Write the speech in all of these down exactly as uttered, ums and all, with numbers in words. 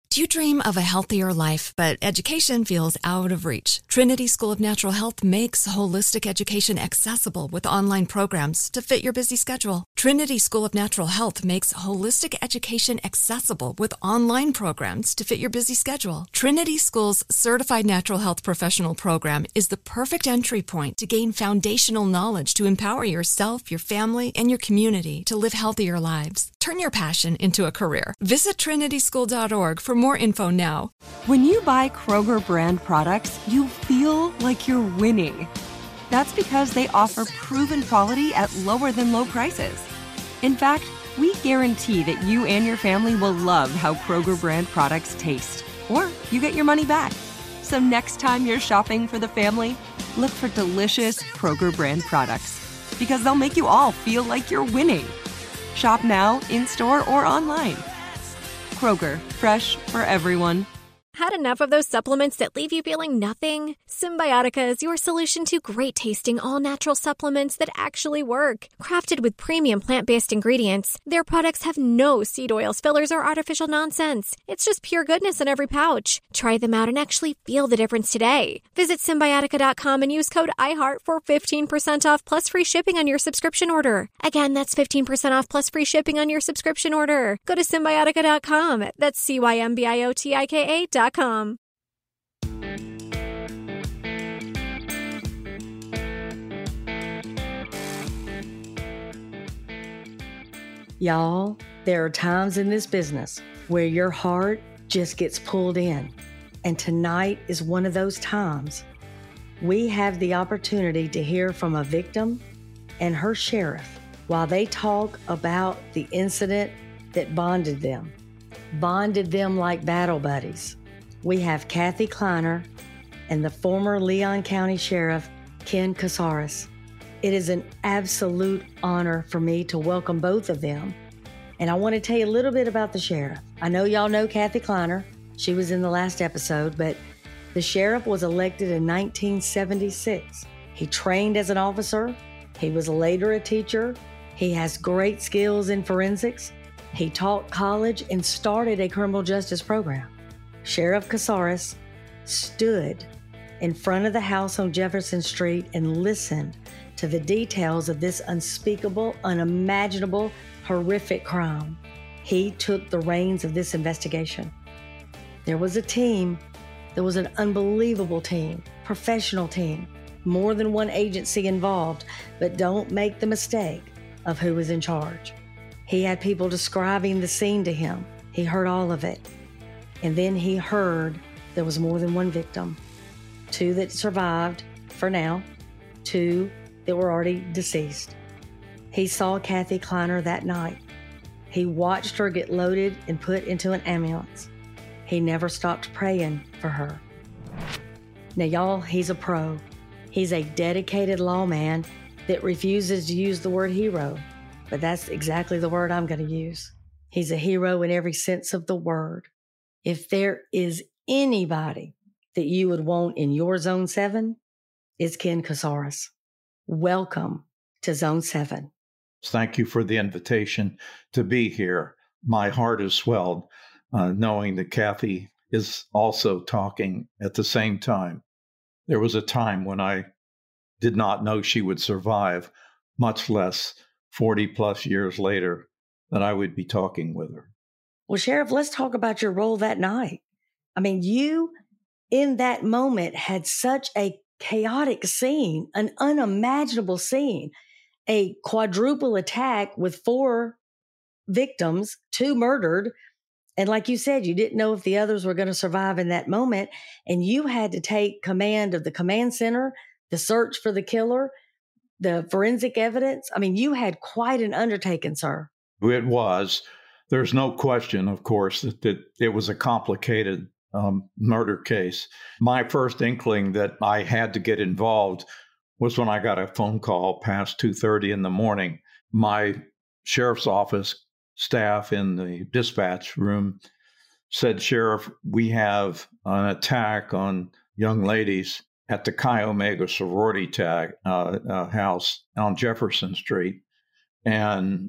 Do you dream of a healthier life, but education feels out of reach? Trinity School of Natural Health makes holistic education accessible with online programs to fit your busy schedule. Trinity School of Natural Health makes holistic education accessible with online programs to fit your busy schedule. Trinity School's Certified Natural Health Professional Program is the perfect entry point to gain foundational knowledge to empower yourself, your family, and your community to live healthier lives. Turn your passion into a career. Visit trinity school dot org for more info now. When you buy Kroger brand products, you feel like you're winning. That's because they offer proven quality at lower than low prices. In fact, we guarantee that you and your family will love how Kroger brand products taste, or you get your money back. So next time you're shopping for the family, look for delicious Kroger brand products, because they'll make you all feel like you're winning. Shop now, in-store, or online. Kroger, fresh for everyone. Had enough of those supplements that leave you feeling nothing? Symbiotica is your solution to great-tasting, all-natural supplements that actually work. Crafted with premium plant-based ingredients, their products have no seed oils, fillers, or artificial nonsense. It's just pure goodness in every pouch. Try them out and actually feel the difference today. Visit Symbiotica dot com and use code iHeart for fifteen percent off plus free shipping on your subscription order. Again, that's fifteen percent off plus free shipping on your subscription order. Go to Symbiotica dot com. That's C Y M B I O T I K A dot com. Y'all, there are times in this business where your heart just gets pulled in, and tonight is one of those times. We have the opportunity to hear from a victim and her sheriff while they talk about the incident that bonded them, bonded them like battle buddies. We have Kathy Kleiner and the former Leon County Sheriff, Ken Casares. It is an absolute honor for me to welcome both of them. And I want to tell you a little bit about the sheriff. I know y'all know Kathy Kleiner. She was in the last episode, but the sheriff was elected in nineteen seventy-six. He trained as an officer. He was later a teacher. He has great skills in forensics. He taught college and started a criminal justice program. Sheriff Casares stood in front of the house on Jefferson Street and listened to the details of this unspeakable, unimaginable, horrific crime. He took the reins of this investigation. There was a team. There was an unbelievable team, professional team, more than one agency involved, but don't make the mistake of who was in charge. He had people describing the scene to him. He heard all of it. And then he heard there was more than one victim. Two that survived for now, two that were already deceased. He saw Kathy Kleiner that night. He watched her get loaded and put into an ambulance. He never stopped praying for her. Now, y'all, he's a pro. He's a dedicated lawman that refuses to use the word hero, but that's exactly the word I'm going to use. He's a hero in every sense of the word. If there is anybody that you would want in your Zone seven, it's Ken Casares. Welcome to Zone seven. Thank you for the invitation to be here. My heart is swelled uh, knowing that Kathy is also talking at the same time. There was a time when I did not know she would survive, much less forty plus years later that I would be talking with her. Well, Sheriff, let's talk about your role that night. I mean, you in that moment had such a chaotic scene, an unimaginable scene, a quadruple attack with four victims, two murdered. And like you said, you didn't know if the others were going to survive in that moment. And you had to take command of the command center, the search for the killer, the forensic evidence. I mean, you had quite an undertaking, sir. It was. There's no question, of course, that, that it was a complicated um, murder case. My first inkling that I had to get involved was when I got a phone call past two thirty in the morning. My sheriff's office staff in the dispatch room said, "Sheriff, we have an attack on young ladies at the Chi Omega sorority tag, uh, uh, house on Jefferson Street. And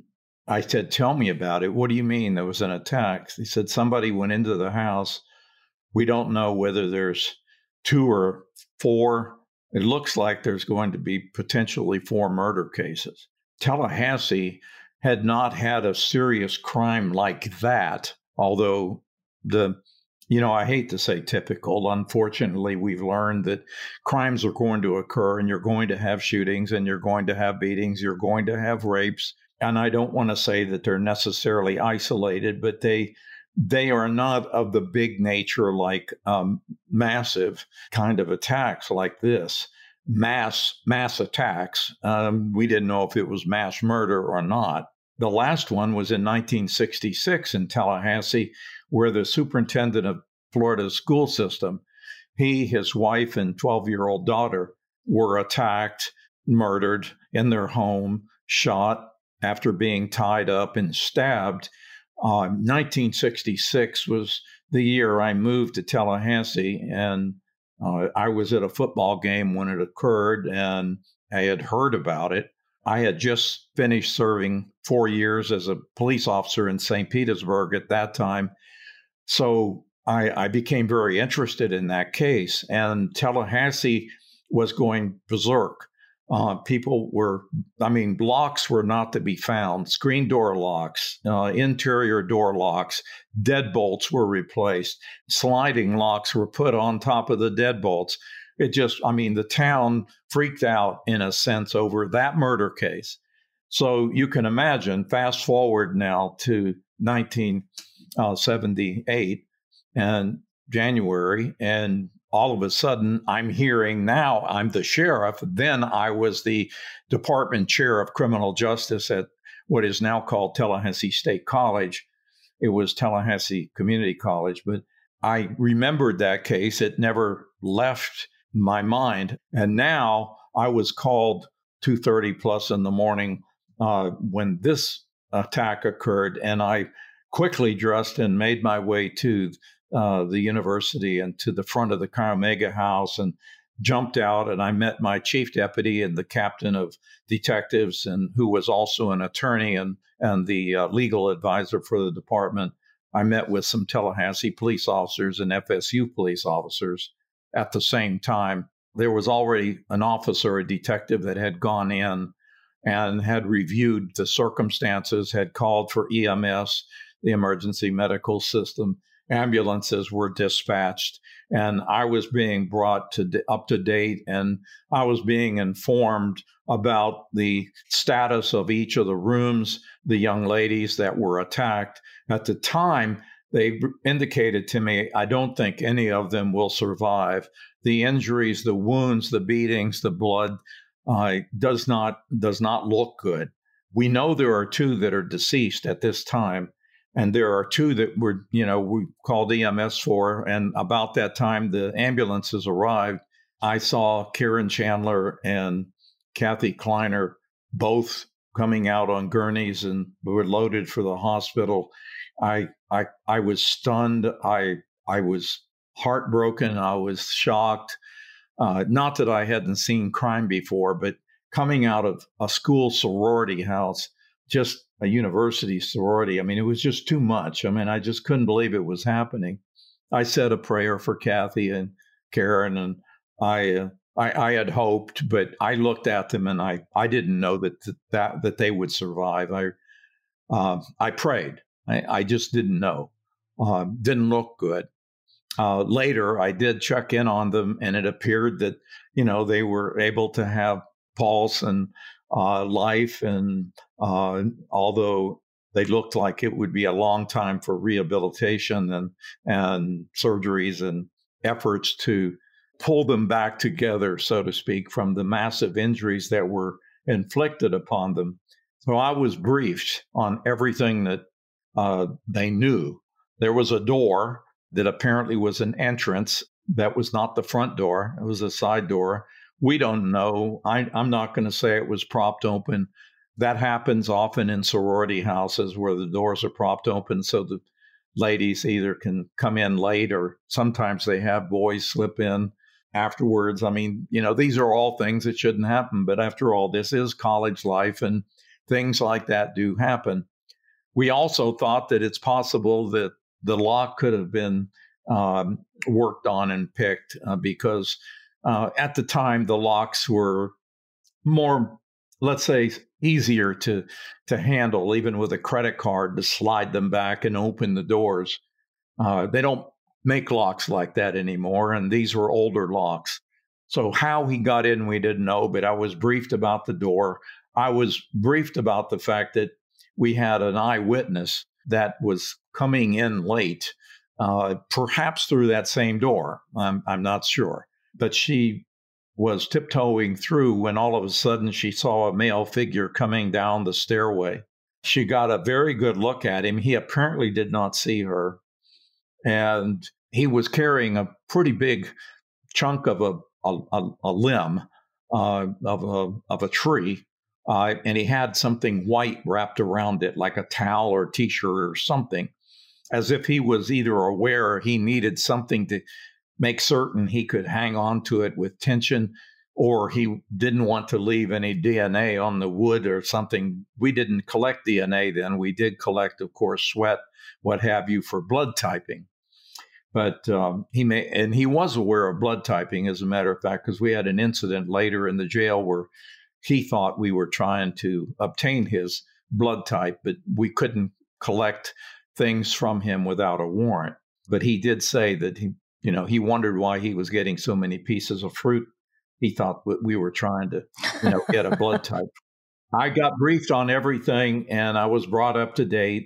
I said, tell me about it. What do you mean there was an attack? He said, somebody went into the house. We don't know whether there's two or four. It looks like there's going to be potentially four murder cases. Tallahassee had not had a serious crime like that, although the, you know, I hate to say typical. Unfortunately, we've learned that crimes are going to occur and you're going to have shootings and you're going to have beatings, you're going to have rapes. And I don't want to say that they're necessarily isolated, but they they are not of the big nature like um, massive kind of attacks like this. Mass mass attacks. Um, we didn't know if it was mass murder or not. The last one was in nineteen sixty-six in Tallahassee, where the superintendent of Florida's school system, he, his wife, and twelve-year-old daughter were attacked, murdered in their home, shot after being tied up and stabbed. Uh, nineteen sixty-six was the year I moved to Tallahassee, and uh, I was at a football game when it occurred, and I had heard about it. I had just finished serving four years as a police officer in Saint Petersburg at that time. So I, I became very interested in that case, and Tallahassee was going berserk. Uh, people were, I mean, locks were not to be found. Screen door locks, uh, interior door locks, deadbolts were replaced. Sliding locks were put on top of the deadbolts. It just, I mean, the town freaked out in a sense over that murder case. So you can imagine, fast forward now to nineteen seventy-eight and January, and all of a sudden I'm hearing now I'm the sheriff. Then I was the department chair of criminal justice at what is now called Tallahassee State College. It was Tallahassee Community College, but I remembered that case. It never left my mind. And now I was called two thirty plus in the morning uh, when this attack occurred, and I quickly dressed and made my way to uh, the university and to the front of the Chi Omega house and jumped out, and I met my chief deputy and the captain of detectives, and who was also an attorney and, and the uh, legal advisor for the department. I met with some Tallahassee police officers and F S U police officers. At the same time, there was already an officer, a detective that had gone in and had reviewed the circumstances, had called for E M S, the emergency medical system. Ambulances were dispatched, and I was being brought to up to date, and I was being informed about the status of each of the rooms, the young ladies that were attacked. At the time, they indicated to me, I don't think any of them will survive. The injuries, the wounds, the beatings, the blood uh, does not does not look good. We know there are two that are deceased at this time, and there are two that were, you know, we called E M S for. And about that time, the ambulances arrived. I saw Karen Chandler and Kathy Kleiner both coming out on gurneys and were loaded for the hospital. I I I was stunned. I I was heartbroken. I was shocked. Uh, not that I hadn't seen crime before, but coming out of a school sorority house, just a university sorority, I mean, it was just too much. I mean, I just couldn't believe it was happening. I said a prayer for Kathy and Karen, and I uh, I, I had hoped, but I looked at them and I I didn't know that that that they would survive. I uh, I prayed. I, I just didn't know. Uh, didn't look good. Uh, later, I did check in on them, and it appeared that, you know, they were able to have pulse and uh, life. And uh, although they looked like it would be a long time for rehabilitation and, and surgeries and efforts to pull them back together, so to speak, from the massive injuries that were inflicted upon them. So I was briefed on everything that Uh, they knew. There was a door that apparently was an entrance that was not the front door. It was a side door. We don't know. I, I'm not going to say it was propped open. That happens often in sorority houses where the doors are propped open so the ladies either can come in late, or sometimes they have boys slip in afterwards. I mean, you know, these are all things that shouldn't happen. But after all, this is college life, and things like that do happen. We also thought that it's possible that the lock could have been um, worked on and picked uh, because uh, at the time the locks were more, let's say, easier to to handle, even with a credit card, to slide them back and open the doors. Uh, they don't make locks like that anymore, and these were older locks. So how he got in, we didn't know, but I was briefed about the door. I was briefed about the fact that we had an eyewitness that was coming in late, uh, perhaps through that same door. I'm, I'm not sure. But she was tiptoeing through when all of a sudden she saw a male figure coming down the stairway. She got a very good look at him. He apparently did not see her. And he was carrying a pretty big chunk of a, a, a limb uh, of, a, of a tree. Uh, and he had something white wrapped around it, like a towel or T-shirt or something, as if he was either aware he needed something to make certain he could hang on to it with tension, or he didn't want to leave any D N A on the wood or something. We didn't collect D N A then. We did collect, of course, sweat, what have you, for blood typing. But um, he may, and he was aware of blood typing, as a matter of fact, because we had an incident later in the jail where he thought we were trying to obtain his blood type, but we couldn't collect things from him without a warrant. But he did say that he, you know, he wondered why he was getting so many pieces of fruit. He thought that we were trying to, you know, get a blood type. I got briefed on everything, and I was brought up to date.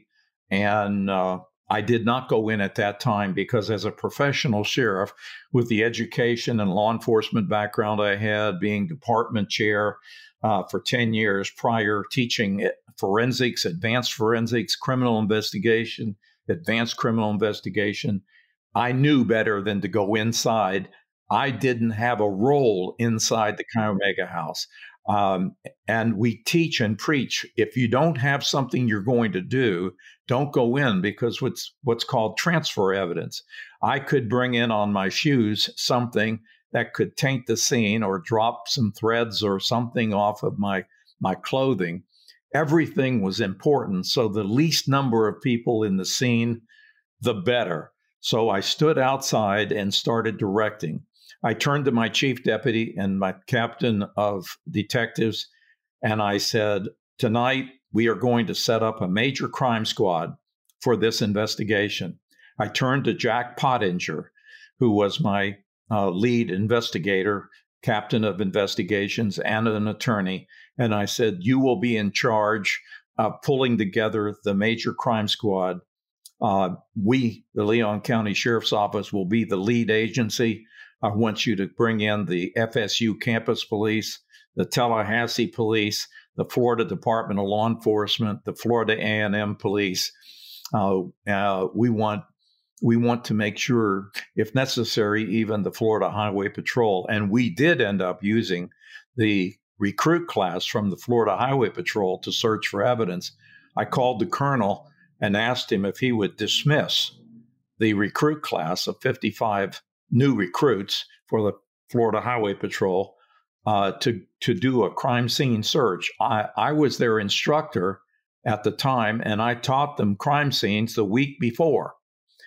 And uh, I did not go in at that time because, as a professional sheriff, with the education and law enforcement background I had, being department chair uh, for ten years prior, teaching forensics, advanced forensics, criminal investigation, advanced criminal investigation, I knew better than to go inside. I didn't have a role inside the Chi Omega house. Um, and we teach and preach, if you don't have something you're going to do, don't go in, because what's what's called transfer evidence. I could bring in on my shoes something that could taint the scene or drop some threads or something off of my, my clothing. Everything was important. So the least number of people in the scene, the better. So I stood outside and started directing. I turned to my chief deputy and my captain of detectives, and I said, tonight we are going to set up a major crime squad for this investigation. I turned to Jack Pottinger, who was my uh, lead investigator, captain of investigations, and an attorney. And I said, you will be in charge of pulling together the major crime squad. Uh, we, the Leon County Sheriff's Office, will be the lead agency. I want you to bring in the F S U campus police, the Tallahassee police, the Florida Department of Law Enforcement, the Florida A and M police. Uh, uh, we want we want to make sure, if necessary, even the Florida Highway Patrol. And we did end up using the recruit class from the Florida Highway Patrol to search for evidence. I called the colonel and asked him if he would dismiss the recruit class of fifty-five new recruits for the Florida Highway Patrol uh, to, to do a crime scene search. I, I was their instructor at the time, and I taught them crime scenes the week before.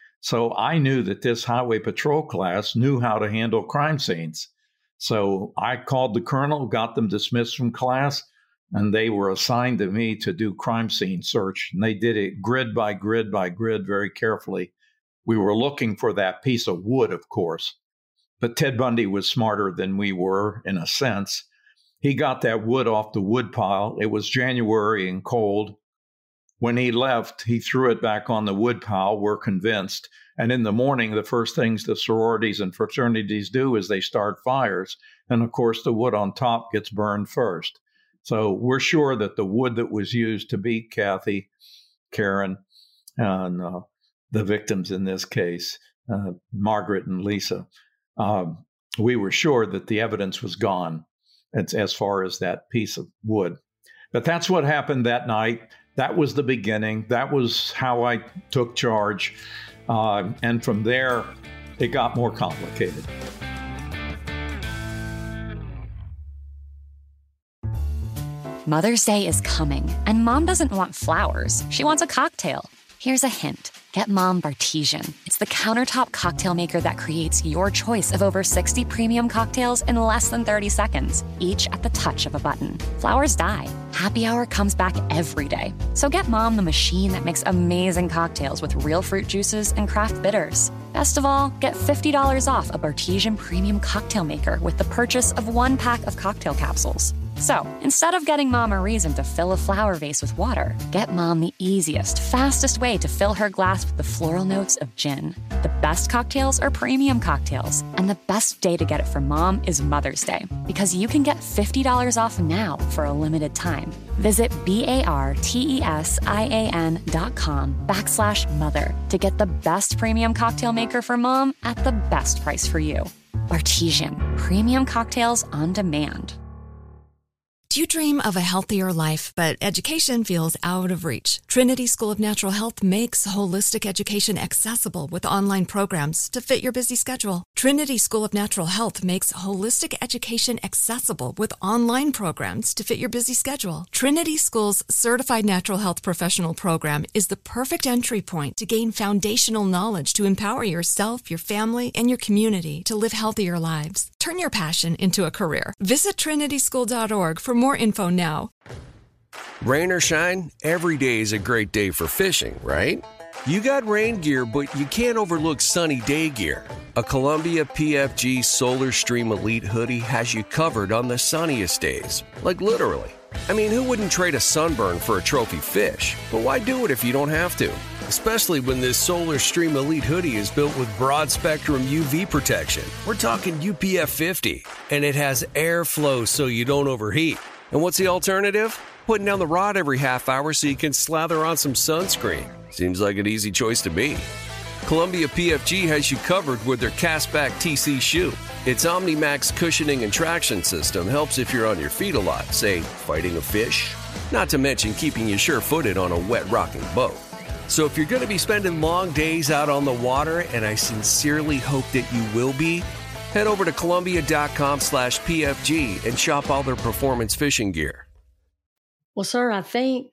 So I knew that this Highway Patrol class knew how to handle crime scenes. So I called the colonel, got them dismissed from class, and they were assigned to me to do crime scene search. And they did it grid by grid by grid very carefully. We were looking for that piece of wood, of course. But Ted Bundy was smarter than we were, in a sense. He got that wood off the wood pile. It was January and cold. When he left, he threw it back on the wood pile, we're convinced. And in the morning, the first things the sororities and fraternities do is they start fires. And of course, the wood on top gets burned first. So we're sure that the wood that was used to beat Kathy, Karen, and uh, the victims in this case, uh, Margaret and Lisa, um, we were sure that the evidence was gone as, as far as that piece of wood. But that's what happened that night. That was the beginning. That was how I took charge. Uh, and from there, it got more complicated. Mother's Day is coming, and Mom doesn't want flowers. She wants a cocktail. Here's a hint. Get Mom Bartesian. It's the countertop cocktail maker that creates your choice of over sixty premium cocktails in less than thirty seconds, each at the touch of a button. Flowers die. Happy Hour comes back every day. So get Mom the machine that makes amazing cocktails with real fruit juices and craft bitters. Best of all, get fifty dollars off a Bartesian premium cocktail maker with the purchase of one pack of cocktail capsules. So, instead of getting Mom a reason to fill a flower vase with water, get Mom the easiest, fastest way to fill her glass with the floral notes of gin. The best cocktails are premium cocktails, and the best day to get it for Mom is Mother's Day, because you can get fifty dollars off now for a limited time. Visit B-A-R-T-E-S-I-A-N dot com backslash mother to get the best premium cocktail maker for Mom at the best price for you. Bartesian, premium cocktails on demand. Do you dream of a healthier life, but education feels out of reach? Trinity School of Natural Health makes holistic education accessible with online programs to fit your busy schedule. Trinity School of Natural Health makes holistic education accessible with online programs to fit your busy schedule. Trinity School's Certified Natural Health Professional Program is the perfect entry point to gain foundational knowledge to empower yourself, your family, and your community to live healthier lives. Turn your passion into a career. Visit trinity school dot org for more info now. Rain or shine, every day is a great day for fishing, right? You got rain gear, but you can't overlook sunny day gear. A Columbia P F G Solar Stream Elite hoodie has you covered on the sunniest days. Like literally. I mean, who wouldn't trade a sunburn for a trophy fish? But why do it if you don't have to? Especially when this Solar Stream Elite hoodie is built with broad spectrum U V protection. We're talking U P F fifty, and it has airflow so you don't overheat. And what's the alternative? Putting down the rod every half hour so you can slather on some sunscreen. Seems like an easy choice to me. Columbia P F G has you covered with their Castback T C shoe. Its OmniMax cushioning and traction system helps if you're on your feet a lot, say, fighting a fish. Not to mention keeping you sure-footed on a wet rocking boat. So if you're going to be spending long days out on the water, and I sincerely hope that you will be, head over to Columbia.com slash PFG and shop all their performance fishing gear. Well, sir, I think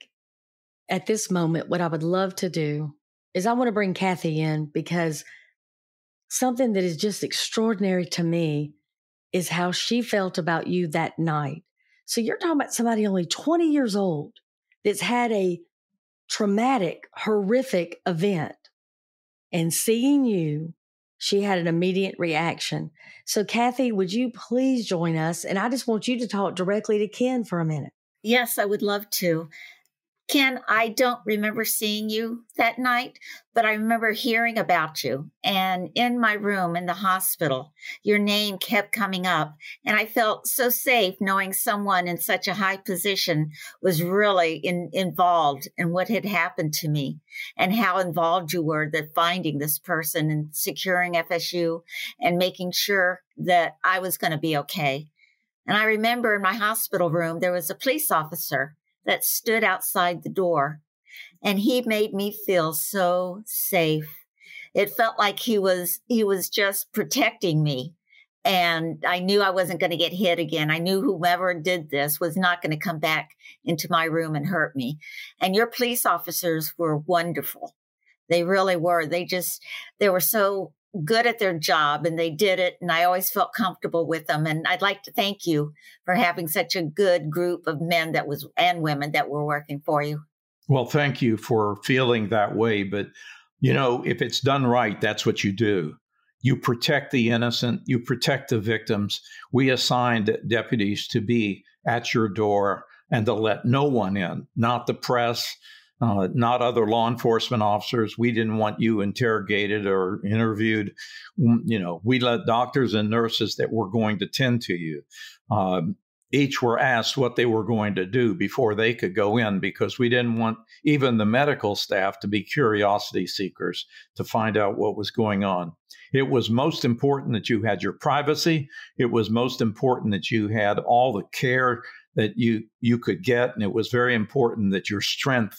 at this moment, what I would love to do is I want to bring Kathy in, because something that is just extraordinary to me is how she felt about you that night. So you're talking about somebody only twenty years old that's had a traumatic, horrific event, and seeing you, she had an immediate reaction. So Kathy, would you please join us? And I just want you to talk directly to Ken for a minute. Yes, I would love to. Ken, I don't remember seeing you that night, but I remember hearing about you. And in my room in the hospital, your name kept coming up. And I felt so safe knowing someone in such a high position was really in, involved in what had happened to me, and how involved you were that finding this person and securing F S U and making sure that I was going to be okay. And I remember in my hospital room, there was a police officer that stood outside the door, and he made me feel so safe. It felt like he was, he was just protecting me. And I knew I wasn't going to get hit again. I knew whomever did this was not going to come back into my room and hurt me. And your police officers were wonderful. They really were. They just, they were so good at their job, and they did it. And I always felt comfortable with them. And I'd like to thank you for having such a good group of men that was, and women that were working for you. Well, thank you for feeling that way. But, you know, if it's done right, that's what you do. You protect the innocent. You protect the victims. We assigned deputies to be at your door and to let no one in, not the press, Uh, not other law enforcement officers. We didn't want you interrogated or interviewed. You know, we let doctors and nurses that were going to tend to you. Um, each were asked what they were going to do before they could go in, because we didn't want even the medical staff to be curiosity seekers to find out what was going on. It was most important that you had your privacy. It was most important that you had all the care that you, you could get. And it was very important that your strength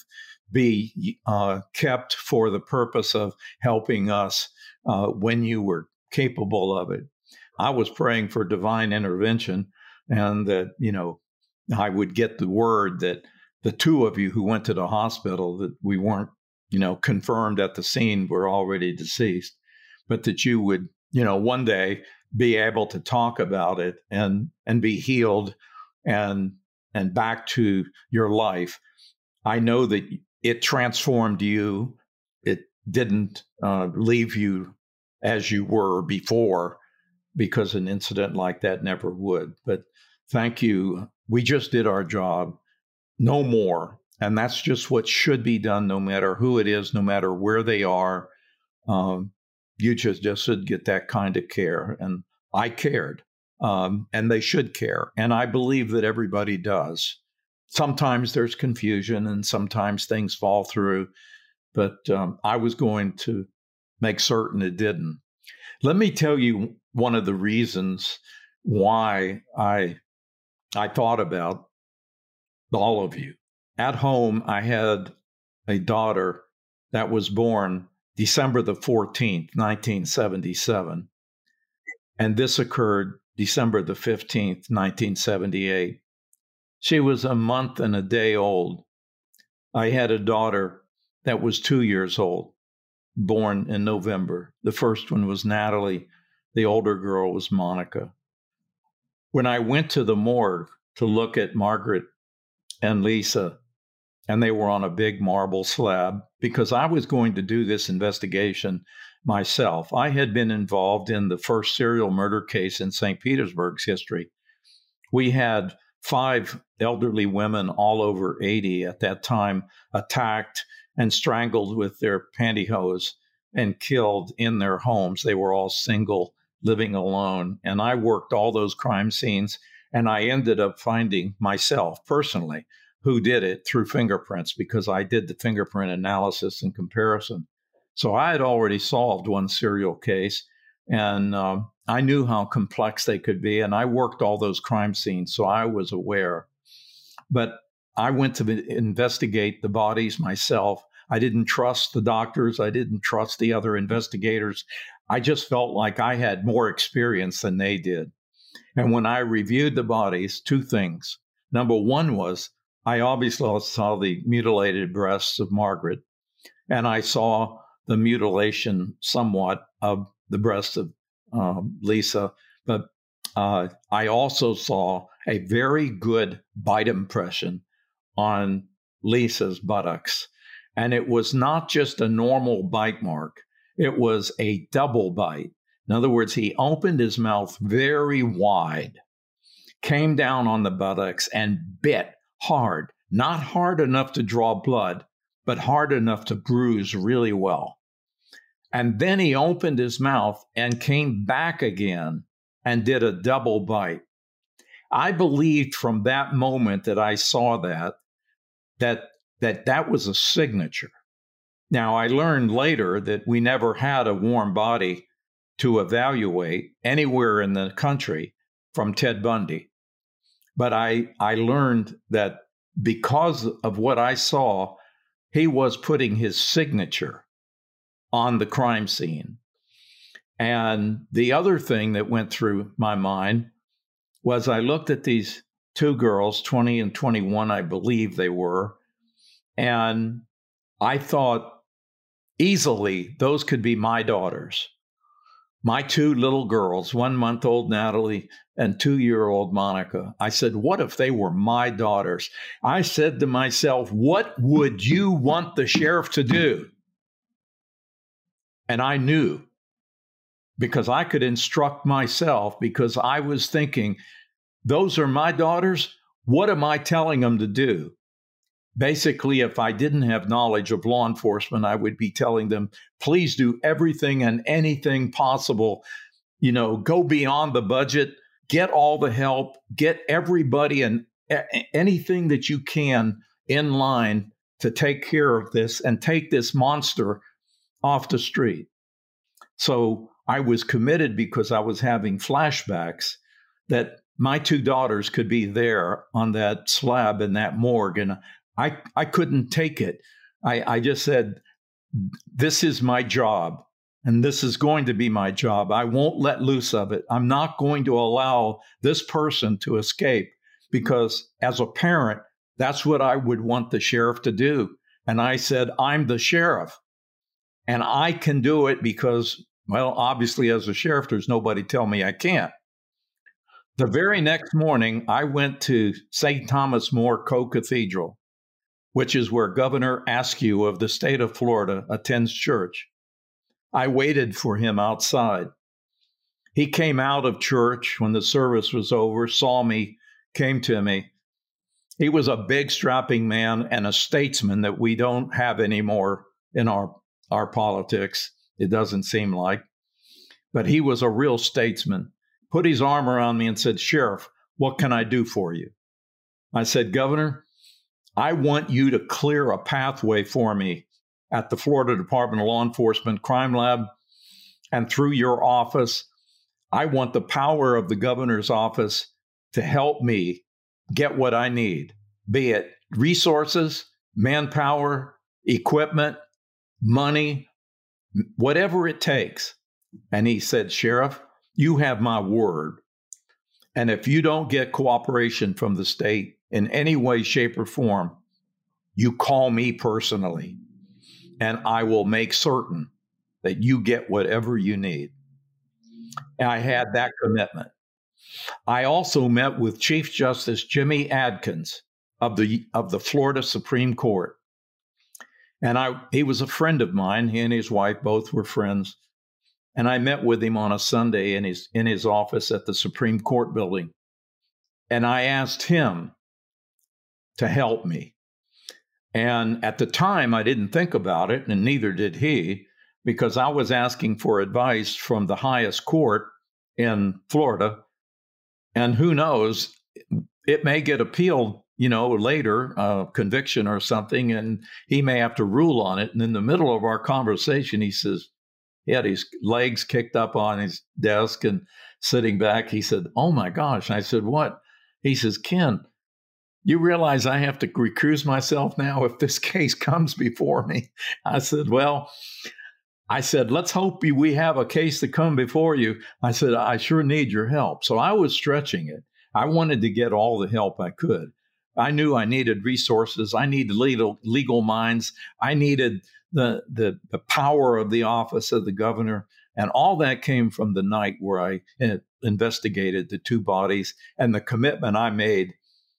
be uh, kept for the purpose of helping us uh, when you were capable of it. I was praying for divine intervention, and that, you know, I would get the word that the two of you who went to the hospital, that we weren't, you know, confirmed at the scene, were already deceased, but that you would, you know, one day be able to talk about it and and be healed and and back to your life. I know that it transformed you. It didn't uh, leave you as you were before, because an incident like that never would. But thank you. We just did our job. No more. And that's just what should be done, no matter who it is, no matter where they are. Um, you just, just should get that kind of care. And I cared. Um, and they should care. And I believe that everybody does. Sometimes there's confusion and sometimes things fall through. But um, I was going to make certain it didn't. Let me tell you one of the reasons why I I thought about all of you. At home, I had a daughter that was born December the fourteenth, nineteen seventy-seven. And this occurred December the fifteenth, nineteen seventy-eight. She was a month and a day old. I had a daughter that was two years old, born in November. The first one was Natalie. The older girl was Monica. When I went to the morgue to look at Margaret and Lisa, and they were on a big marble slab, because I was going to do this investigation myself. I had been involved in the first serial murder case in Saint Petersburg's history. We had five elderly women, all over eighty at that time, attacked and strangled with their pantyhose and killed in their homes. They were all single, living alone. And I worked all those crime scenes, and I ended up finding myself personally who did it through fingerprints, because I did the fingerprint analysis and comparison. So I had already solved one serial case, and um, I knew how complex they could be, and I worked all those crime scenes, so I was aware. But I went to investigate the bodies myself. I didn't trust the doctors. I didn't trust the other investigators. I just felt like I had more experience than they did. And when I reviewed the bodies, two things. Number one was, I obviously saw the mutilated breasts of Margaret, and I saw the mutilation somewhat of the breasts of um, Lisa. But uh, I also saw a very good bite impression on Lisa's buttocks. And it was not just a normal bite mark. It was a double bite. In other words, he opened his mouth very wide, came down on the buttocks and bit hard, not hard enough to draw blood, but hard enough to bruise really well. And then he opened his mouth and came back again and did a double bite. I believed from that moment that I saw that, that that that was a signature. Now, I learned later that we never had a warm body to evaluate anywhere in the country from Ted Bundy. But I, I learned that because of what I saw, he was putting his signature on the crime scene. And the other thing that went through my mind was I looked at these two girls, twenty and twenty-one, I believe they were, and I thought easily those could be my daughters. My two little girls, one-month-old Natalie and two-year-old Monica. I said, what if they were my daughters? I said to myself, what would you want the sheriff to do? And I knew, because I could instruct myself, because I was thinking, those are my daughters. What am I telling them to do? Basically, if I didn't have knowledge of law enforcement, I would be telling them, please do everything and anything possible. You know, go beyond the budget, get all the help, get everybody and anything that you can in line to take care of this and take this monster off the street. So I was committed, because I was having flashbacks, that my two daughters could be there on that slab in that morgue. And I, I couldn't take it. I, I just said, this is my job, and this is going to be my job. I won't let loose of it. I'm not going to allow this person to escape. because as a parent, that's what I would want the sheriff to do. And I said, I'm the sheriff. And I can do it because, well, obviously, as a sheriff, there's nobody tell me I can't. The very next morning, I went to Saint Thomas More Co-Cathedral, which is where Governor Askew of the state of Florida attends church. I waited for him outside. He came out of church when the service was over, saw me, came to me. He was a big, strapping man and a statesman that we don't have anymore in our, our politics. It doesn't seem like. But he was a real statesman. Put his arm around me and said, Sheriff, what can I do for you? I said, Governor, I want you to clear a pathway for me at the Florida Department of Law Enforcement Crime Lab and through your office. I want the power of the governor's office to help me get what I need, be it resources, manpower, equipment, money, whatever it takes. And he said, Sheriff, you have my word. And if you don't get cooperation from the state in any way, shape, or form, you call me personally, and I will make certain that you get whatever you need. And I had that commitment. I also met with Chief Justice Jimmy Adkins of the of the Florida Supreme Court. And I he was a friend of mine. He and his wife both were friends. And I met with him on a Sunday in his in his office at the Supreme Court building. And I asked him to help me. And at the time, I didn't think about it, and neither did he, because I was asking for advice from the highest court in Florida. And who knows, it may get appealed, you know, later, uh, conviction or something, and he may have to rule on it. And in the middle of our conversation, he says, he had his legs kicked up on his desk and sitting back. He said, oh, my gosh. And I said, what? He says, Ken, you realize I have to recuse myself now if this case comes before me? I said, well, I said, let's hope we have a case to come before you. I said, I sure need your help. So I was stretching it. I wanted to get all the help I could. I knew I needed resources. I needed legal, legal minds. I needed the, the, the power of the office of the governor. And all that came from the night where I investigated the two bodies and the commitment I made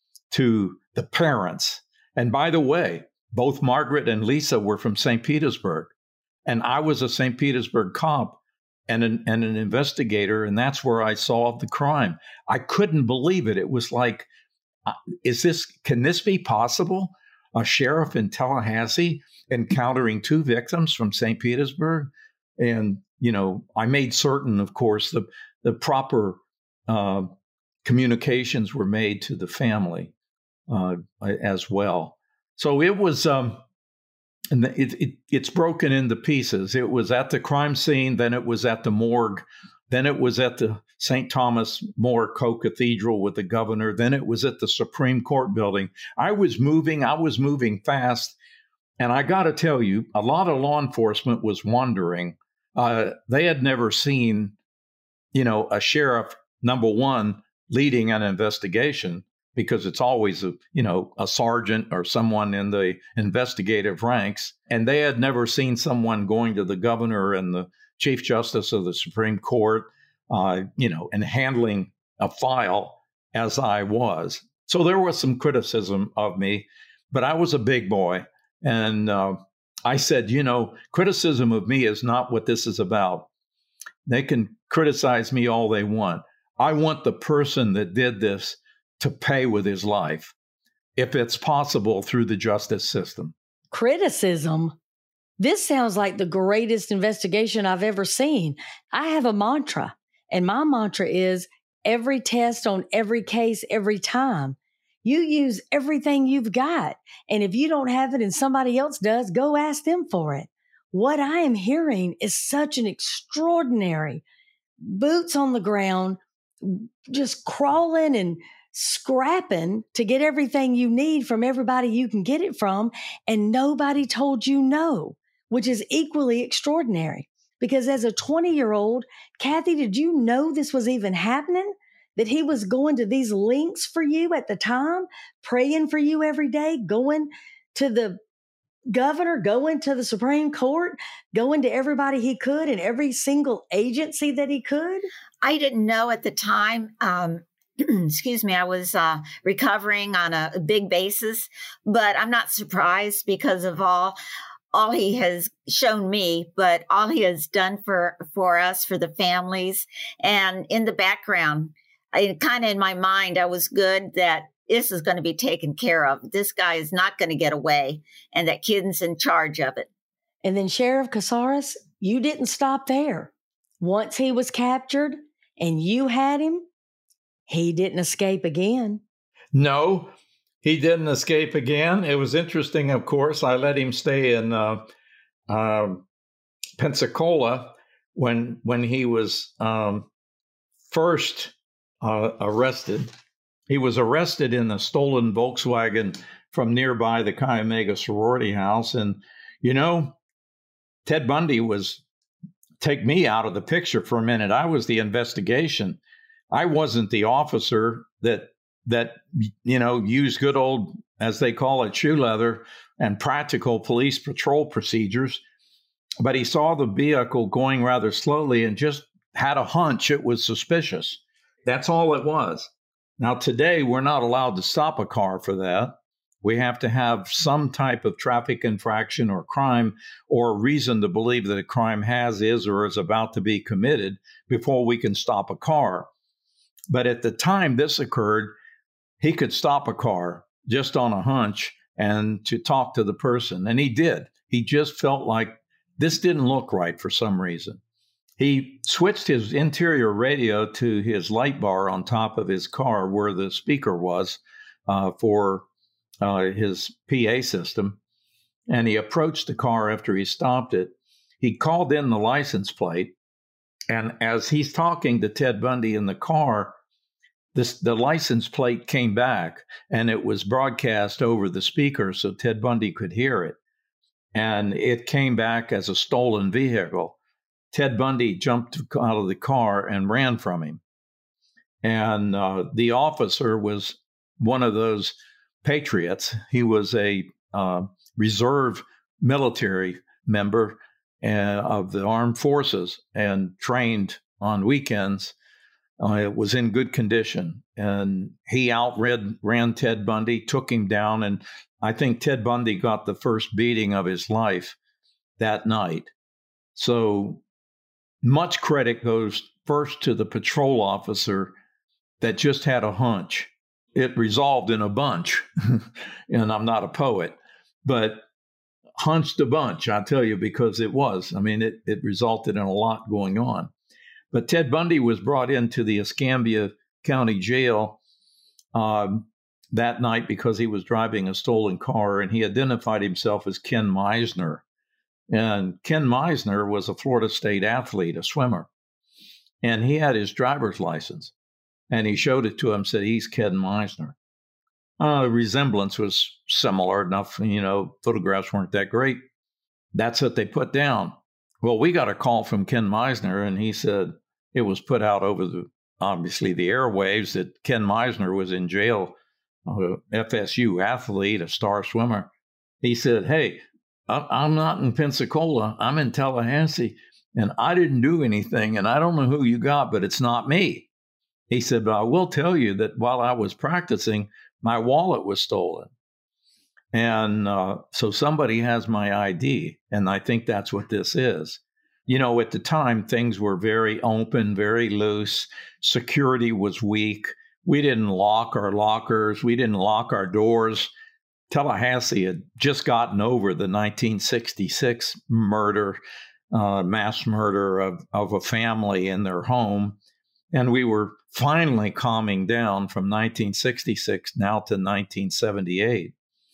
to the parents. And by the way, both Margaret and Lisa were from Saint Petersburg. And I was a Saint Petersburg cop and an, and an investigator, and that's where I solved the crime. I couldn't believe it. It was like, uh, is this, can this be possible? A sheriff in Tallahassee encountering two victims from Saint Petersburg? And, you know, I made certain, of course, the, the proper uh, communications were made to the family uh, as well. So it was... Um, And it, it, it's broken into pieces. It was at the crime scene, then it was at the morgue, then it was at the Saint Thomas More Co-Cathedral with the governor, then it was at the Supreme Court building. I was moving, I was moving fast. And I got to tell you, a lot of law enforcement was wondering. Uh, they had never seen, you know, a sheriff, number one, leading an investigation, because it's always, a, you know, a sergeant or someone in the investigative ranks. And they had never seen someone going to the governor and the Chief Justice of the Supreme Court, uh, you know, and handling a file as I was. So there was some criticism of me, but I was a big boy. And uh, I said, you know, criticism of me is not what this is about. They can criticize me all they want. I want the person that did this to pay with his life, if it's possible, through the justice system. Criticism? This sounds like the greatest investigation I've ever seen. I have a mantra, and my mantra is every test on every case, every time. You use everything you've got. And if you don't have it and somebody else does, go ask them for it. What I am hearing is such an extraordinary boots on the ground, just crawling and scrapping to get everything you need from everybody you can get it from, and nobody told you no, which is equally extraordinary. Because as a twenty-year-old, Kathy, did you know this was even happening? that he was going to these lengths for you at the time, praying for you every day, going to the governor, going to the Supreme Court, going to everybody he could and every single agency that he could? I didn't know at the time. Um, excuse me, I was uh, recovering on a, a big basis, but I'm not surprised because of all all he has shown me, but all he has done for, for us, for the families. And in the background, I kind of in my mind, I was good that this is going to be taken care of. This guy is not going to get away, and that Ken's in charge of it. And then Sheriff Casares, you didn't stop there. Once he was captured and you had him, he didn't escape again. No, he didn't escape again. It was interesting, of course. I let him stay in uh, uh, Pensacola when when he was um, first uh, arrested. He was arrested in a stolen Volkswagen from nearby the Chi Omega sorority house. And, you know, Ted Bundy was, take me out of the picture for a minute. I was the investigation. I wasn't the officer that, that, you know, used good old, as they call it, shoe leather and practical police patrol procedures. But he saw the vehicle going rather slowly and just had a hunch it was suspicious. That's all it was. Now, today, we're not allowed to stop a car for that. We have to have some type of traffic infraction or crime or reason to believe that a crime has, is, or is about to be committed before we can stop a car. But at the time this occurred, he could stop a car just on a hunch and to talk to the person. And he did. He just felt like this didn't look right for some reason. He switched his interior radio to his light bar on top of his car where the speaker was uh, for uh, his P A system. And he approached the car after he stopped it. He called in the license plate. And as he's talking to Ted Bundy in the car, this, the license plate came back and it was broadcast over the speaker so Ted Bundy could hear it. And it came back as a stolen vehicle. Ted Bundy jumped out of the car and ran from him. And uh, the officer was one of those patriots. He was a uh, reserve military member uh, of the armed forces and trained on weekends. Uh, it was in good condition. And he outran ran Ted Bundy, took him down. And I think Ted Bundy got the first beating of his life that night. So much credit goes first to the patrol officer that just had a hunch. It resolved in a bunch, and I'm not a poet, but hunched a bunch, I tell you, because it was. I mean, it, it resulted in a lot going on. But Ted Bundy was brought into the Escambia County Jail um, that night because he was driving a stolen car, and he identified himself as Ken Meisner. And Ken Meisner was a Florida State athlete, a swimmer. And he had his driver's license. And he showed it to him, said, he's Ken Meisner. Uh, the resemblance was similar enough. You know, photographs weren't that great. That's what they put down. Well, we got a call from Ken Meisner, and he said it was put out over the, obviously, the airwaves that Ken Meisner was in jail, a F S U athlete, a star swimmer. He said, hey, I'm not in Pensacola. I'm in Tallahassee, and I didn't do anything, and I don't know who you got, but it's not me. He said, but I will tell you that while I was practicing, my wallet was stolen. And uh, so somebody has my I D, and I think that's what this is. You know, at the time, things were very open, very loose. Security was weak. We didn't lock our lockers. We didn't lock our doors. Tallahassee had just gotten over the nineteen sixty-six murder, uh, mass murder of, of a family in their home. And we were finally calming down from nineteen sixty-six now to nineteen seventy-eight.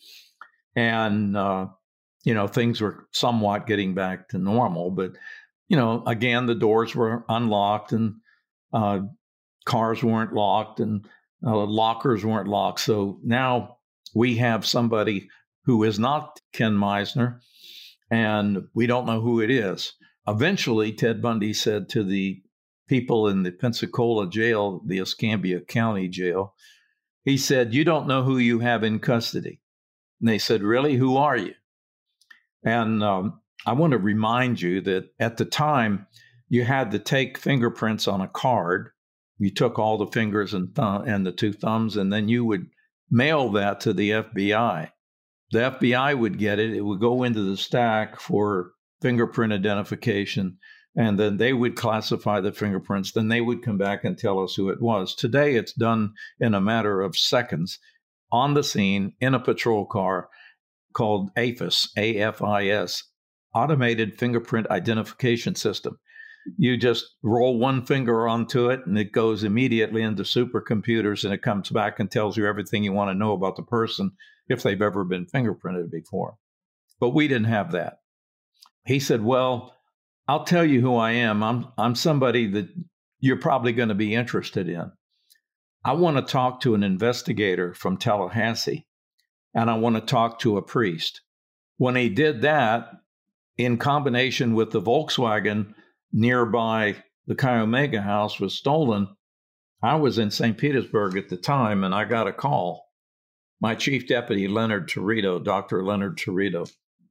And, uh, you know, things were somewhat getting back to normal. But, you know, again, the doors were unlocked and uh, cars weren't locked and uh, lockers weren't locked. So now we have somebody who is not Ken Meisner, and we don't know who it is. Eventually, Ted Bundy said to the people in the Pensacola jail, the Escambia County jail. He said, "You don't know who you have in custody." And they said, "Really? Who are you?" And um, I want to remind you that at the time, you had to take fingerprints on a card. You took all the fingers and, thumb, and the two thumbs, and then you would mail that to the F B I. The F B I would get it. It would go into the stack for fingerprint identification, and then they would classify the fingerprints. Then they would come back and tell us who it was. Today, it's done in a matter of seconds on the scene in a patrol car called A F I S, A F I S, Automated Fingerprint Identification System. You just roll one finger onto it, and it goes immediately into supercomputers, and it comes back and tells you everything you want to know about the person if they've ever been fingerprinted before. But we didn't have that. He said, "Well, I'll tell you who I am. I'm I'm somebody that you're probably going to be interested in. I want to talk to an investigator from Tallahassee, and I want to talk to a priest." When he did that, in combination with the Volkswagen nearby the Chi Omega house was stolen, I was in Saint Petersburg at the time, and I got a call. My chief deputy, Leonard Torito, Doctor Leonard Torito,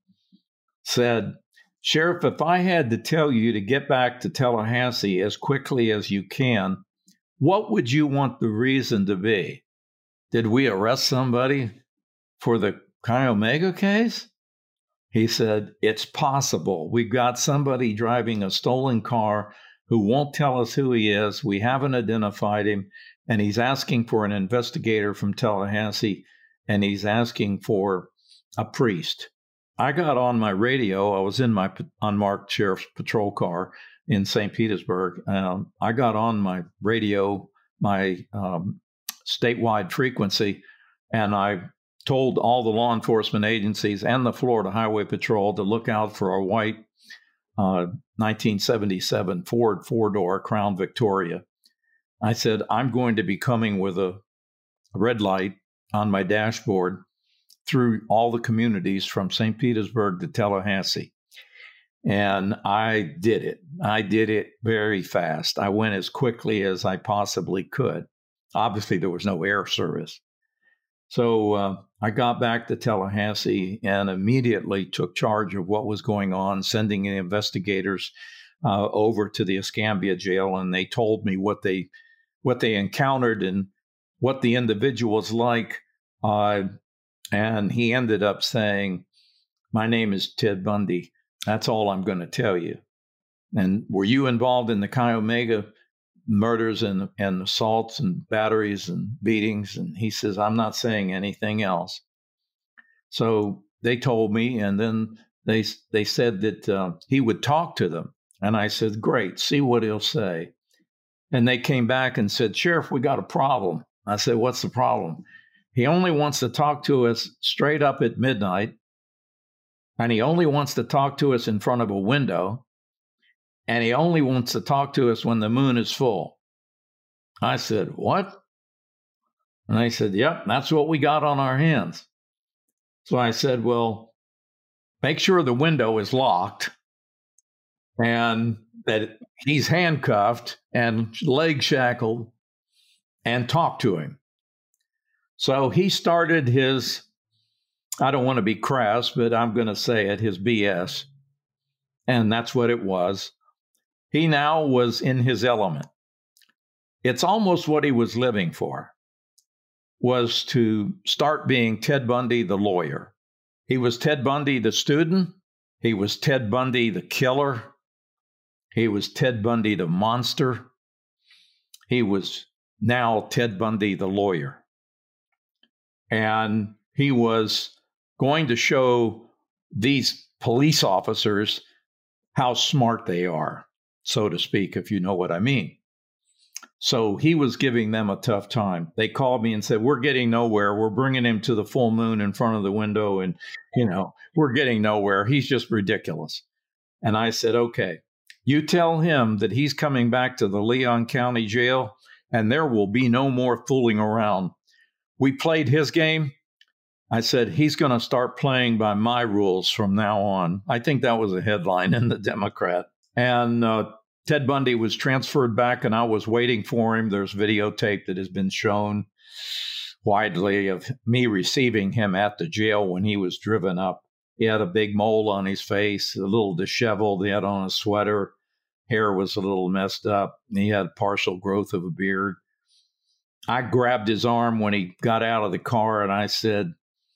said, "Sheriff, if I had to tell you to get back to Tallahassee as quickly as you can, what would you want the reason to be? Did we arrest somebody for the Chi Omega case?" He said, "It's possible. We've got somebody driving a stolen car who won't tell us who he is. We haven't identified him, and he's asking for an investigator from Tallahassee, and he's asking for a priest." I got on my radio. I was in my unmarked sheriff's patrol car in Saint Petersburg. Um, I got on my radio, my um, statewide frequency, and I told all the law enforcement agencies and the Florida Highway Patrol to look out for a white uh, nineteen seventy-seven Ford four-door Crown Victoria. I said, "I'm going to be coming with a red light on my dashboard through all the communities from Saint Petersburg to Tallahassee." And I did it. I did it very fast. I went as quickly as I possibly could. Obviously, there was no air service. So uh, I got back to Tallahassee and immediately took charge of what was going on, sending the investigators uh, over to the Escambia jail, and they told me what they what they encountered and what the individual was like. Uh, and he ended up saying, "My name is Ted Bundy. That's all I'm going to tell you. And were you involved in the Chi Omega murders and, and assaults and batteries and beatings?" And he says, "I'm not saying anything else." So they told me, and then they they said that uh, he would talk to them. And I said, "Great, see what he'll say." And they came back and said, "Sheriff, we got a problem." I said, "What's the problem?" "He only wants to talk to us straight up at midnight, and he only wants to talk to us in front of a window, and he only wants to talk to us when the moon is full." I said, "What?" And they said, "Yep, that's what we got on our hands." So I said, "Well, make sure the window is locked and that he's handcuffed and leg shackled, and talk to him." So he started his, I don't want to be crass, but I'm going to say it, his B S. And that's what it was. He now was in his element. It's almost what he was living for, was to start being Ted Bundy, the lawyer. He was Ted Bundy, the student. He was Ted Bundy, the killer. He was Ted Bundy, the monster. He was now Ted Bundy, the lawyer. And he was going to show these police officers how smart they are, so to speak, if you know what I mean. So he was giving them a tough time. They called me and said, "We're getting nowhere. We're bringing him to the full moon in front of the window, and, you know, we're getting nowhere. He's just ridiculous." And I said, "Okay, you tell him that he's coming back to the Leon County Jail, and there will be no more fooling around. We played his game." I said, "He's going to start playing by my rules from now on." I think that was a headline in the Democrat. And uh, Ted Bundy was transferred back, and I was waiting for him. There's videotape that has been shown widely of me receiving him at the jail when he was driven up. He had a big mole on his face, a little disheveled. He had on a sweater. Hair was a little messed up. He had partial growth of a beard. I grabbed his arm when he got out of the car, and I said,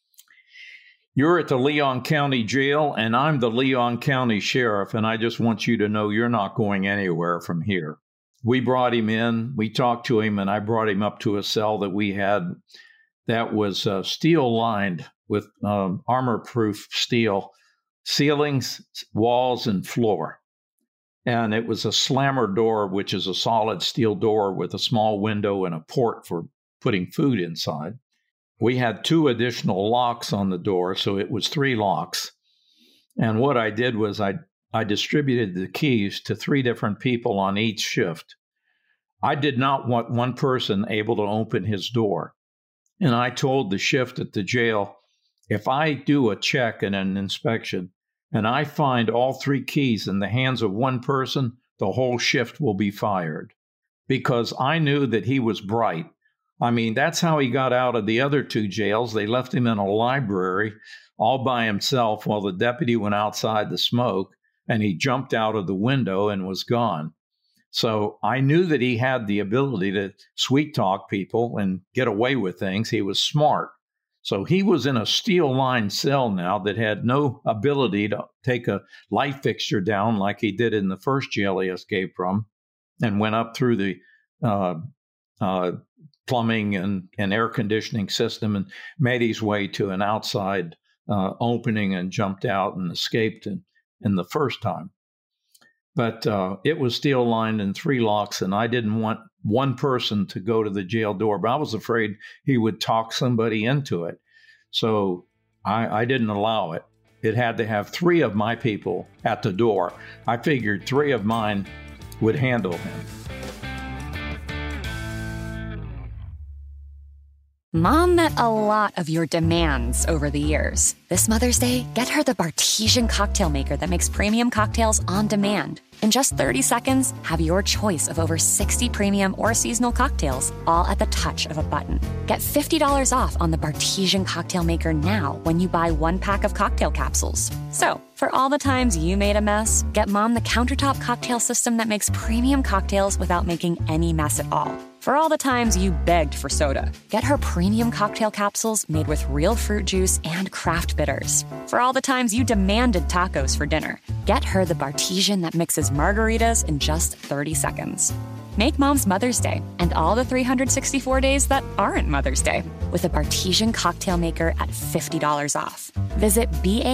"You're at the Leon County Jail, and I'm the Leon County Sheriff, and I just want you to know you're not going anywhere from here." We brought him in. We talked to him, and I brought him up to a cell that we had that was uh, steel-lined with um, armor-proof steel, ceilings, walls, and floor. And it was a slammer door, which is a solid steel door with a small window and a port for putting food inside. We had two additional locks on the door, so it was three locks. And what I did was I, I distributed the keys to three different people on each shift. I did not want one person able to open his door. And I told the shift at the jail, if I do a check and an inspection, and I find all three keys in the hands of one person, the whole shift will be fired. Because I knew that he was bright. I mean, that's how he got out of the other two jails. They left him in a library all by himself while the deputy went outside to smoke, and he jumped out of the window and was gone. So I knew that he had the ability to sweet talk people and get away with things. He was smart. So he was in a steel-lined cell now that had no ability to take a light fixture down like he did in the first jail he escaped from, and went up through the uh, uh, plumbing and, and air conditioning system and made his way to an outside uh, opening and jumped out and escaped in, in the first time. But uh, it was steel-lined and three locks, and I didn't want one person to go to the jail door, but I was afraid he would talk somebody into it. So I, I didn't allow it. It had to have three of my people at the door. I figured three of mine would handle him. Mom met a lot of your demands over the years. This Mother's Day, get her the Bartesian cocktail maker that makes premium cocktails on demand. In just thirty seconds, have your choice of over sixty premium or seasonal cocktails, all at the touch of a button. Get fifty dollars off on the Bartesian cocktail maker now when you buy one pack of cocktail capsules. So, for all the times you made a mess, get Mom the countertop cocktail system that makes premium cocktails without making any mess at all. For all the times you begged for soda, get her premium cocktail capsules made with real fruit juice and craft bitters. For all the times you demanded tacos for dinner, get her the Bartesian that mixes margaritas in just thirty seconds. Make Mom's Mother's Day and all the three hundred sixty-four days that aren't Mother's Day with a Bartesian cocktail maker at fifty dollars off. Visit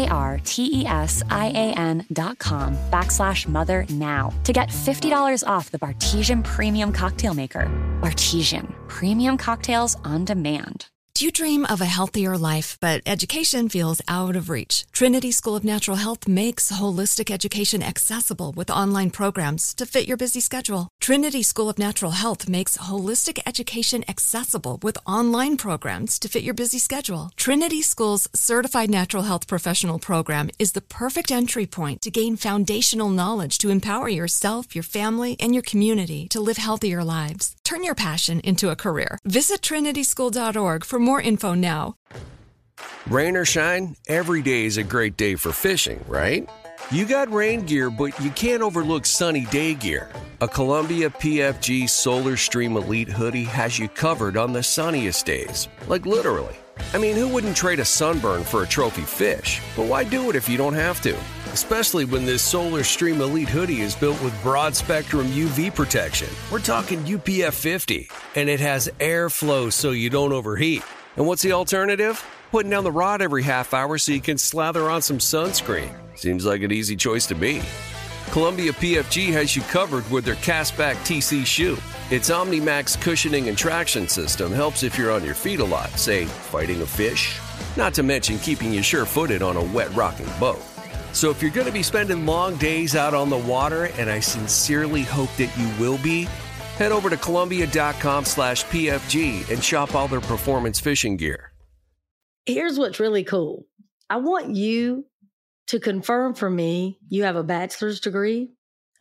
B-A-R-T-E-S-I-A-N dot com backslash mother now to get fifty dollars off the Bartesian Premium Cocktail Maker. Bartesian, premium cocktails on demand. Do you dream of a healthier life, but education feels out of reach? Trinity School of Natural Health makes holistic education accessible with online programs to fit your busy schedule. Trinity School of Natural Health makes holistic education accessible with online programs to fit your busy schedule. Trinity School's Certified Natural Health Professional Program is the perfect entry point to gain foundational knowledge to empower yourself, your family, and your community to live healthier lives. Turn your passion into a career. Visit trinity school dot org for more info now. Rain or shine, every day is a great day for fishing, right? You got rain gear, but you can't overlook sunny day gear. A Columbia P F G Solar Stream Elite hoodie has you covered on the sunniest days. Like literally. I mean, who wouldn't trade a sunburn for a trophy fish? But why do it if you don't have to? Especially when this Solar Stream Elite hoodie is built with broad spectrum U V protection. We're talking U P F fifty, and it has airflow so you don't overheat. And what's the alternative? Putting down the rod every half hour so you can slather on some sunscreen. Seems like an easy choice to me. Columbia P F G has you covered with their Castback T C shoe. Its OmniMax cushioning and traction system helps if you're on your feet a lot, say, fighting a fish. Not to mention keeping you sure-footed on a wet rocking boat. So if you're going to be spending long days out on the water, and I sincerely hope that you will be, head over to Columbia.com slash PFG and shop all their performance fishing gear. Here's what's really cool. I want you to confirm for me you have a bachelor's degree,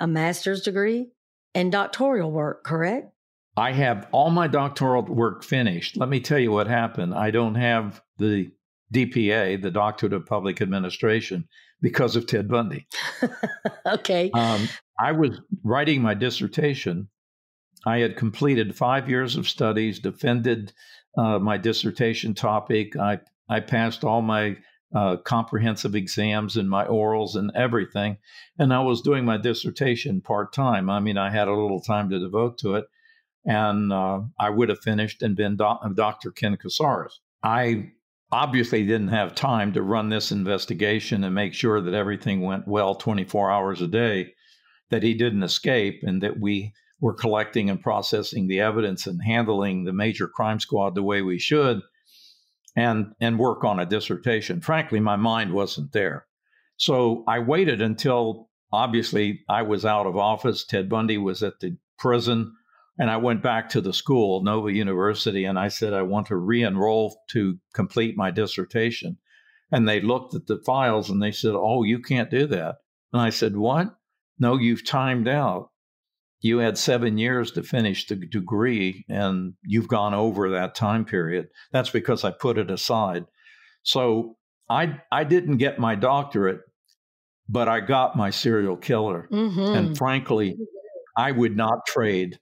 a master's degree, and doctoral work, correct? I have all my doctoral work finished. Let me tell you what happened. I don't have the D P A, the Doctorate of Public Administration, because of Ted Bundy. Okay. Um, I was writing my dissertation. I had completed five years of studies, defended uh, my dissertation topic. I, I passed all my uh, comprehensive exams and my orals and everything. And I was doing my dissertation part-time. I mean, I had a little time to devote to it. And uh, I would have finished and been doc- Doctor Ken Casares. I obviously didn't have time to run this investigation and make sure that everything went well twenty-four hours a day, that he didn't escape, and that we were collecting and processing the evidence and handling the major crime squad the way we should, and, and work on a dissertation. Frankly, my mind wasn't there. So I waited until, obviously, I was out of office. Ted Bundy was at the prison. And I went back to the school, Nova University, and I said, I want to re-enroll to complete my dissertation. And they looked at the files and they said, oh, you can't do that. And I said, what? No, you've timed out. You had seven years to finish the degree, and you've gone over that time period. That's because I put it aside. So I, I didn't get my doctorate, but I got my serial killer. Mm-hmm. And frankly, I would not trade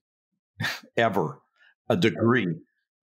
ever a degree.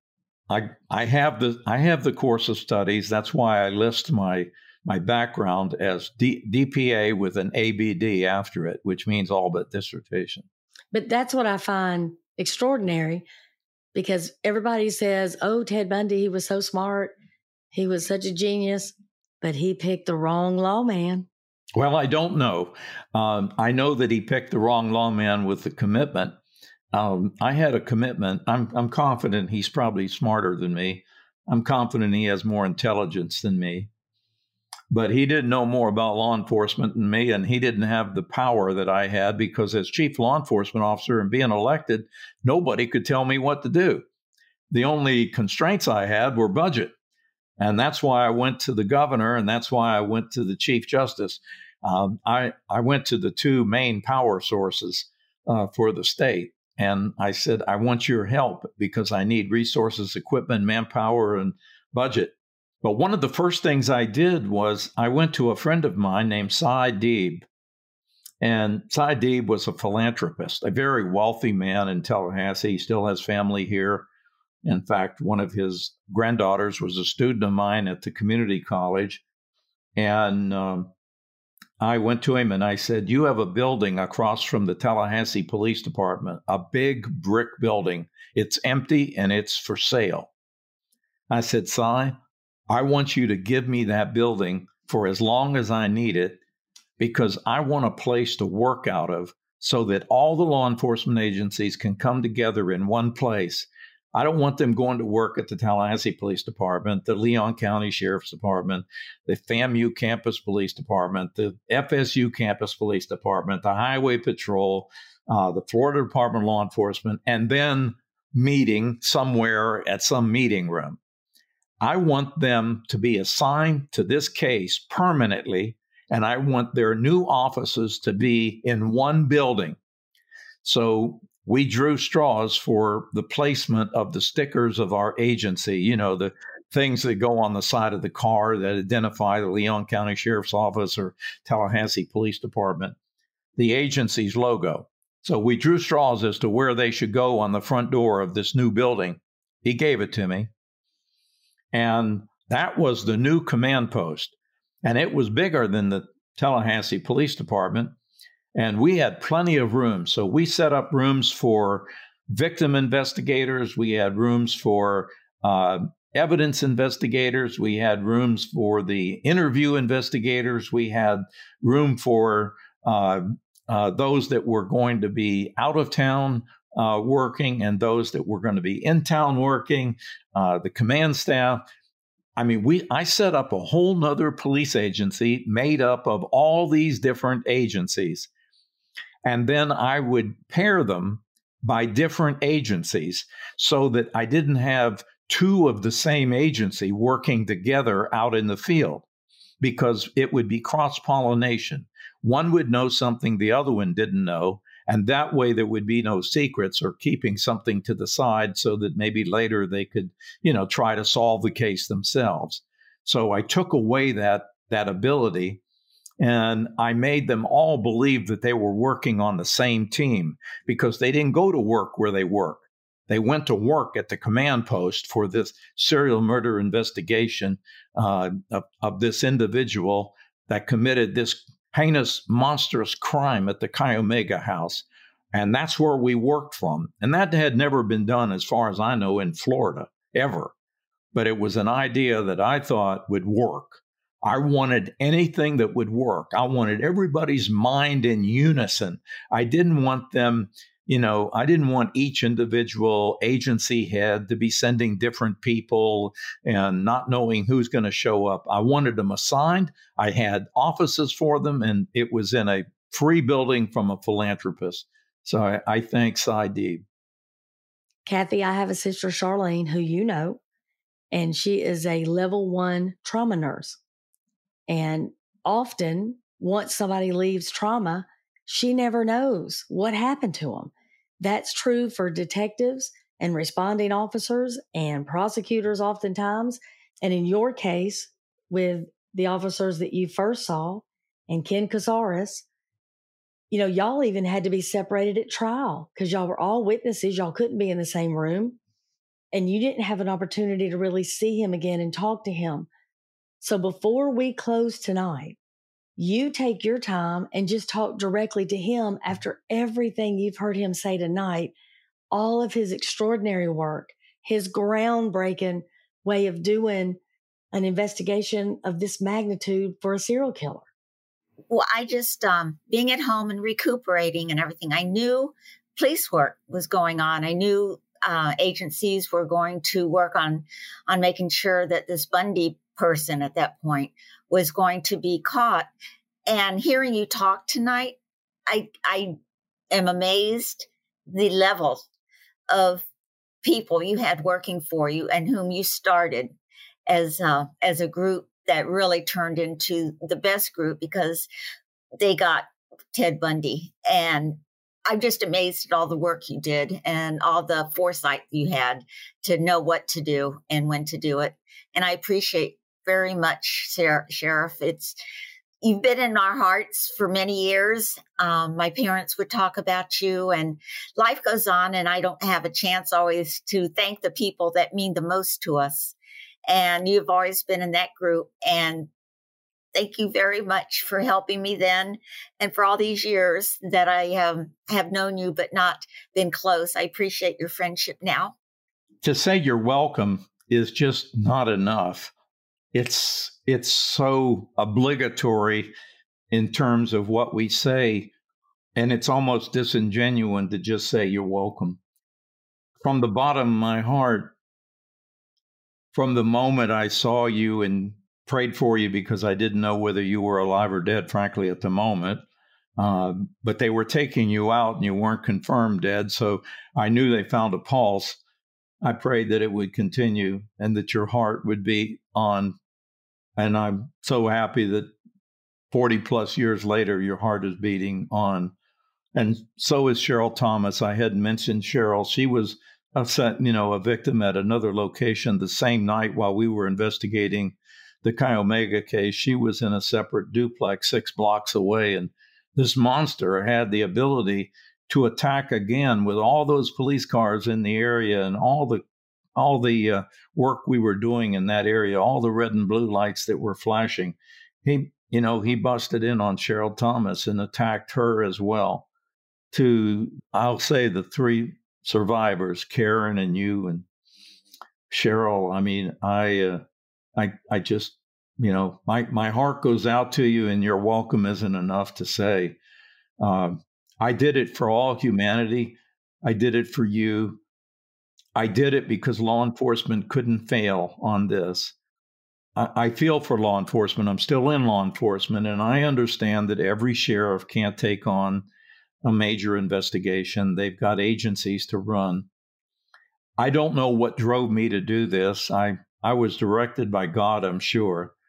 I I have the I have the course of studies. That's why I list my my background as D, DPA with an A B D after it, which means all but dissertation. But that's what I find extraordinary, because everybody says, "Oh, Ted Bundy, he was so smart, he was such a genius, but he picked the wrong lawman." Well, I don't know. Um, I know that he picked the wrong lawman with the commitment. Um, I had a commitment. I'm I'm confident he's probably smarter than me. I'm confident he has more intelligence than me. But he didn't know more about law enforcement than me, and he didn't have the power that I had, because as chief law enforcement officer and being elected, nobody could tell me what to do. The only constraints I had were budget. And that's why I went to the governor, and that's why I went to the chief justice. Um, I, I went to the two main power sources uh, for the state. And I said, I want your help because I need resources, equipment, manpower, and budget. But one of the first things I did was I went to a friend of mine named Cy Deeb. And Cy Deeb was a philanthropist, a very wealthy man in Tallahassee. He still has family here. In fact, one of his granddaughters was a student of mine at the community college. And um, I went to him and I said, you have a building across from the Tallahassee Police Department, a big brick building. It's empty and it's for sale. I said, Cy, I want you to give me that building for as long as I need it, because I want a place to work out of so that all the law enforcement agencies can come together in one place. I don't want them going to work at the Tallahassee Police Department, the Leon County Sheriff's Department, the FAMU Campus Police Department, the F S U Campus Police Department, the Highway Patrol, uh, the Florida Department of Law Enforcement, and then meeting somewhere at some meeting room. I want them to be assigned to this case permanently, and I want their new offices to be in one building. So we drew straws for the placement of the stickers of our agency, you know, the things that go on the side of the car that identify the Leon County Sheriff's Office or Tallahassee Police Department, the agency's logo. So we drew straws as to where they should go on the front door of this new building. He gave it to me. And that was the new command post. And it was bigger than the Tallahassee Police Department. And we had plenty of rooms. So we set up rooms for victim investigators. We had rooms for uh, evidence investigators. We had rooms for the interview investigators. We had room for uh, uh, those that were going to be out of town uh, working and those that were going to be in town working, uh, the command staff. I mean, we I set up a whole nother police agency made up of all these different agencies. And then I would pair them by different agencies so that I didn't have two of the same agency working together out in the field. because it would be cross-pollination. One would know something the other one didn't know, and that way there would be no secrets or keeping something to the side so that maybe later they could, you know, try to solve the case themselves. So I took away that, that ability, and I made them all believe that they were working on the same team because they didn't go to work where they work. They went to work at the command post for this serial murder investigation uh, of, of this individual that committed this heinous, monstrous crime at the Chi Omega house. And that's where we worked from. And that had never been done, as far as I know, in Florida, ever. But it was an idea that I thought would work. I wanted anything that would work. I wanted everybody's mind in unison. I didn't want them, you know, I didn't want each individual agency head to be sending different people and not knowing who's going to show up. I wanted them assigned. I had offices for them, and it was in a free building from a philanthropist. So I, I thank Cy Deeb. Kathy, I have a sister, Charlene, who you know, and she is a level one trauma nurse. And often, once somebody leaves trauma, she never knows what happened to them. That's true for detectives and responding officers and prosecutors oftentimes. And in your case, with the officers that you first saw and Ken Casares, you know, y'all even had to be separated at trial because y'all were all witnesses. Y'all couldn't be in the same room. And you didn't have an opportunity to really see him again and talk to him. So before we close tonight, you take your time and just talk directly to him after everything you've heard him say tonight, all of his extraordinary work, his groundbreaking way of doing an investigation of this magnitude for a serial killer. Well, I just, um, being at home and recuperating and everything, I knew police work was going on. I knew uh, agencies were going to work on, on making sure that this Bundy person at that point was going to be caught. And hearing you talk tonight, I I am amazed the level of people you had working for you and whom you started as uh, as a group that really turned into the best group because they got Ted Bundy. And I'm just amazed at all the work you did and all the foresight you had to know what to do and when to do it. And I appreciate very much, Sheriff. It's You've been in our hearts for many years. Um, my parents would talk about you, and life goes on, and I don't have a chance always to thank the people that mean the most to us. And you've always been in that group. And thank you very much for helping me then and for all these years that I um, have known you but not been close. I appreciate your friendship now. To say you're welcome is just not enough. It's it's so obligatory in terms of what we say, and it's almost disingenuous to just say you're welcome. From the bottom of my heart, from the moment I saw you and prayed for you because I didn't know whether you were alive or dead, frankly, at the moment, uh, but they were taking you out and you weren't confirmed dead, so I knew they found a pulse. I prayed that it would continue and that your heart would be on. And I'm so happy that forty plus years later, your heart is beating on. And so is Cheryl Thomas. I had mentioned Cheryl. She was a, you know, a victim at another location the same night while we were investigating the Chi Omega case. She was in a separate duplex six blocks away. And this monster had the ability to attack again with all those police cars in the area and all the all the uh, work we were doing in that area, all the red and blue lights that were flashing. He, you know, he busted in on Cheryl Thomas and attacked her as well. To, I'll say, the three survivors, Karen and you and Cheryl. I mean, I, uh, I, I just, you know, my my heart goes out to you, and your welcome isn't enough to say. Um, I did it for all humanity. I did it for you. I did it because law enforcement couldn't fail on this. I, I feel for law enforcement. I'm still in law enforcement, and I understand that every sheriff can't take on a major investigation. They've got agencies to run. I don't know what drove me to do this. I, I was directed by God, I'm sure.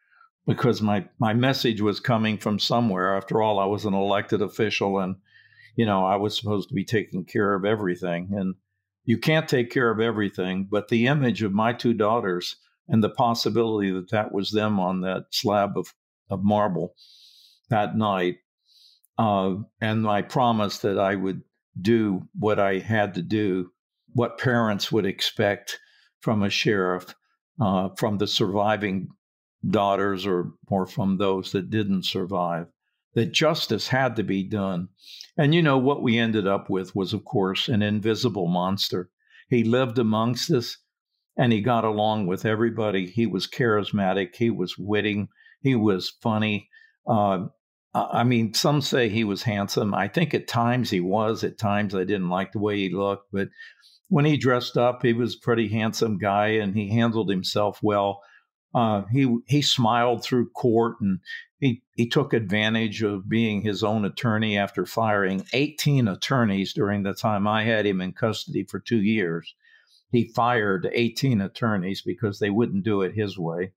because my, my message was coming from somewhere. After all, I was an elected official and, you know, I was supposed to be taking care of everything. And you can't take care of everything, but the image of my two daughters and the possibility that that was them on that slab of, of marble that night, uh, and my promise that I would do what I had to do, what parents would expect from a sheriff, uh, from the surviving daughters or, or from those that didn't survive, that justice had to be done. And, you know, what we ended up with was, of course, an invisible monster. He lived amongst us and he got along with everybody. He was charismatic. He was witty. He was funny. Uh, I mean, some say he was handsome. I think at times he was. At times I didn't like the way he looked. But when he dressed up, he was a pretty handsome guy and he handled himself well. Uh, he he smiled through court and he, he took advantage of being his own attorney after firing eighteen attorneys during the time I had him in custody for two years. He fired eighteen attorneys because they wouldn't do it his way.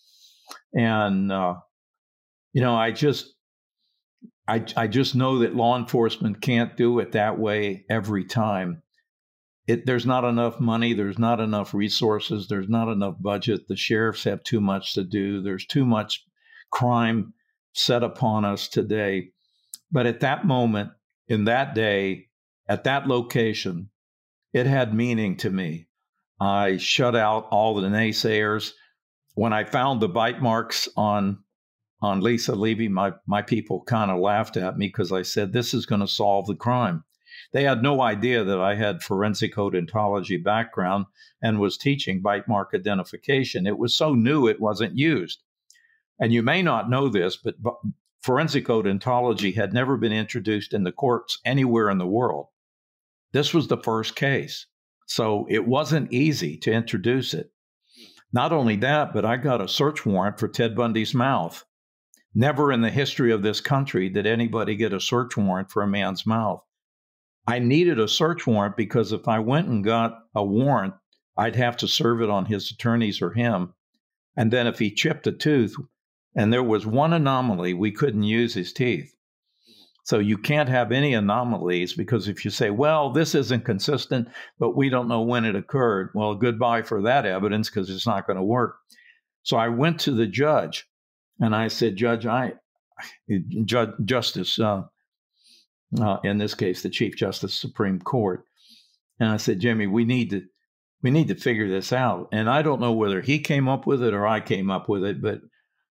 And, uh, you know, I just, I, I just know that law enforcement can't do it that way every time. It, there's not enough money. There's not enough resources. There's not enough budget. The sheriffs have too much to do. There's too much crime set upon us today. But at that moment, in that day, at that location, it had meaning to me. I shut out all the naysayers. When I found the bite marks on on Lisa Levy, my, my people kind of laughed at me because I said, this is going to solve the crime. They had no idea that I had forensic odontology background and was teaching bite mark identification. It was so new it wasn't used. And you may not know this, but forensic odontology had never been introduced in the courts anywhere in the world. This was the first case. So it wasn't easy to introduce it. Not only that, but I got a search warrant for Ted Bundy's mouth. Never in the history of this country did anybody get a search warrant for a man's mouth. I needed a search warrant because if I went and got a warrant, I'd have to serve it on his attorneys or him. And then if he chipped a tooth, and there was one anomaly, we couldn't use his teeth. So you can't have any anomalies because if you say, well, this isn't consistent, but we don't know when it occurred, well, goodbye for that evidence because it's not going to work. So I went to the judge and I said, Judge, I, Judge Justice, uh, uh, in this case, the Chief Justice Supreme Court. And I said, Jimmy, we need to, we need to figure this out. And I don't know whether he came up with it or I came up with it, but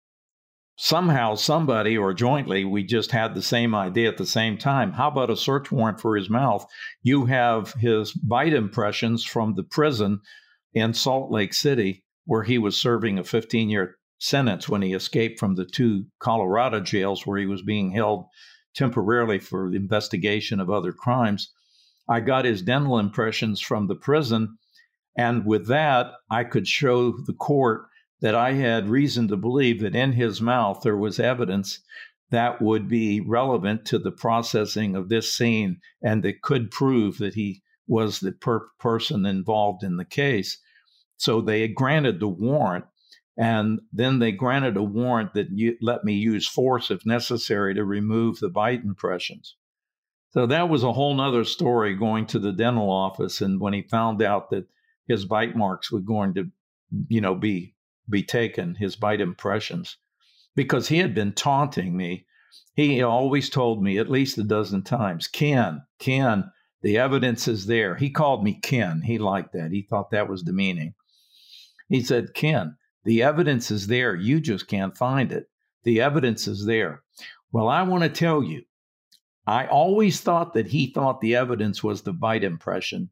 somehow somebody or jointly, we just had the same idea at the same time. How about a search warrant for his mouth? You have his bite impressions from the prison in Salt Lake City, where he was serving a fifteen-year sentence when he escaped from the two Colorado jails where he was being held temporarily for the investigation of other crimes. I got his dental impressions from the prison, and with that, I could show the court that I had reason to believe that in his mouth there was evidence that would be relevant to the processing of this scene and that could prove that he was the per- person involved in the case. So they granted the warrant, and then they granted a warrant that you, let me use force if necessary to remove the bite impressions. So that was a whole nother story going to the dental office, and when he found out that his bite marks were going to, you know, be be taken, his bite impressions, because he had been taunting me. He always told me at least a dozen times, Ken, Ken, the evidence is there. He called me Ken. He liked that. He thought that was demeaning. He said, Ken, the evidence is there. You just can't find it. The evidence is there. Well, I want to tell you, I always thought that he thought the evidence was the bite impression.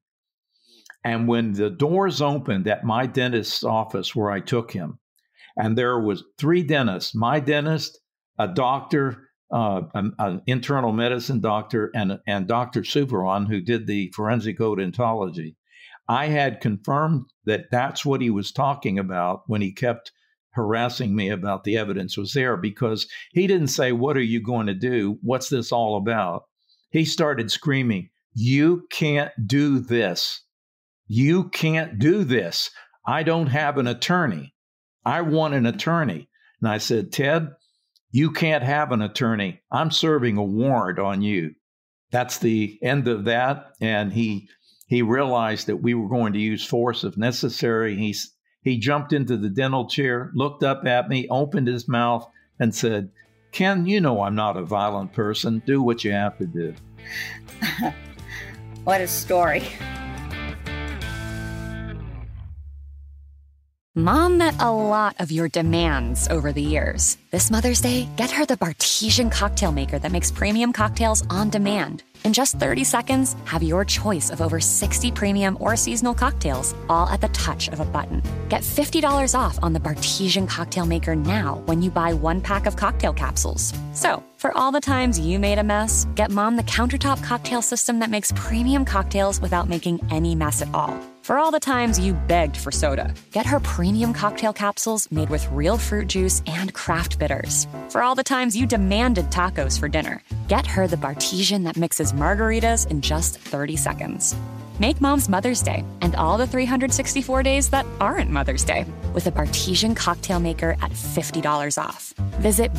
And when the doors opened at my dentist's office where I took him, and there was three dentists, my dentist, a doctor, uh, an, an internal medicine doctor, and, and Doctor Suveron, who did the forensic odontology, I had confirmed that that's what he was talking about when he kept harassing me about the evidence was there, because he didn't say, what are you going to do? What's this all about? He started screaming, you can't do this. You can't do this. I don't have an attorney. I want an attorney. And I said, Ted, you can't have an attorney. I'm serving a warrant on you. That's the end of that. And he he realized that we were going to use force if necessary. He, he jumped into the dental chair, looked up at me, opened his mouth, and said, Ken, you know I'm not a violent person. Do what you have to do. What a story. Mom met a lot of your demands over the years. This Mother's Day, get her the Bartesian cocktail maker that makes premium cocktails on demand. In just thirty seconds, have your choice of over sixty premium or seasonal cocktails, all at the touch of a button. Get fifty dollars off on the Bartesian cocktail maker now when you buy one pack of cocktail capsules. So, for all the times you made a mess, get Mom the countertop cocktail system that makes premium cocktails without making any mess at all. For all the times you begged for soda, get her premium cocktail capsules made with real fruit juice and craft bitters. For all the times you demanded tacos for dinner, get her the Bartesian that mixes margaritas in just thirty seconds. Make Mom's Mother's Day and all the three hundred sixty-four days that aren't Mother's Day with a Bartesian cocktail maker at fifty dollars off. Visit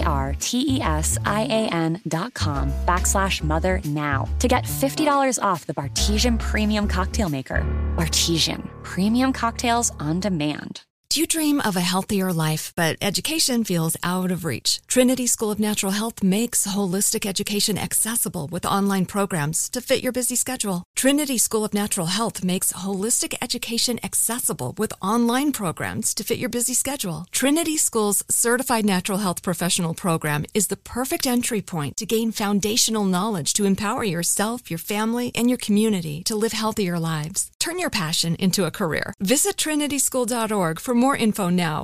B-A-R-T-E-S-I-A-N dot com backslash mother now to get fifty dollars off the Bartesian Premium Cocktail Maker. Bartesian, premium cocktails on demand. Do you dream of a healthier life, but education feels out of reach? Trinity School of Natural Health makes holistic education accessible with online programs to fit your busy schedule. Trinity School of Natural Health makes holistic education accessible with online programs to fit your busy schedule. Trinity School's Certified Natural Health Professional Program is the perfect entry point to gain foundational knowledge to empower yourself, your family, and your community to live healthier lives. Turn your passion into a career. Visit trinity school dot org for more info now.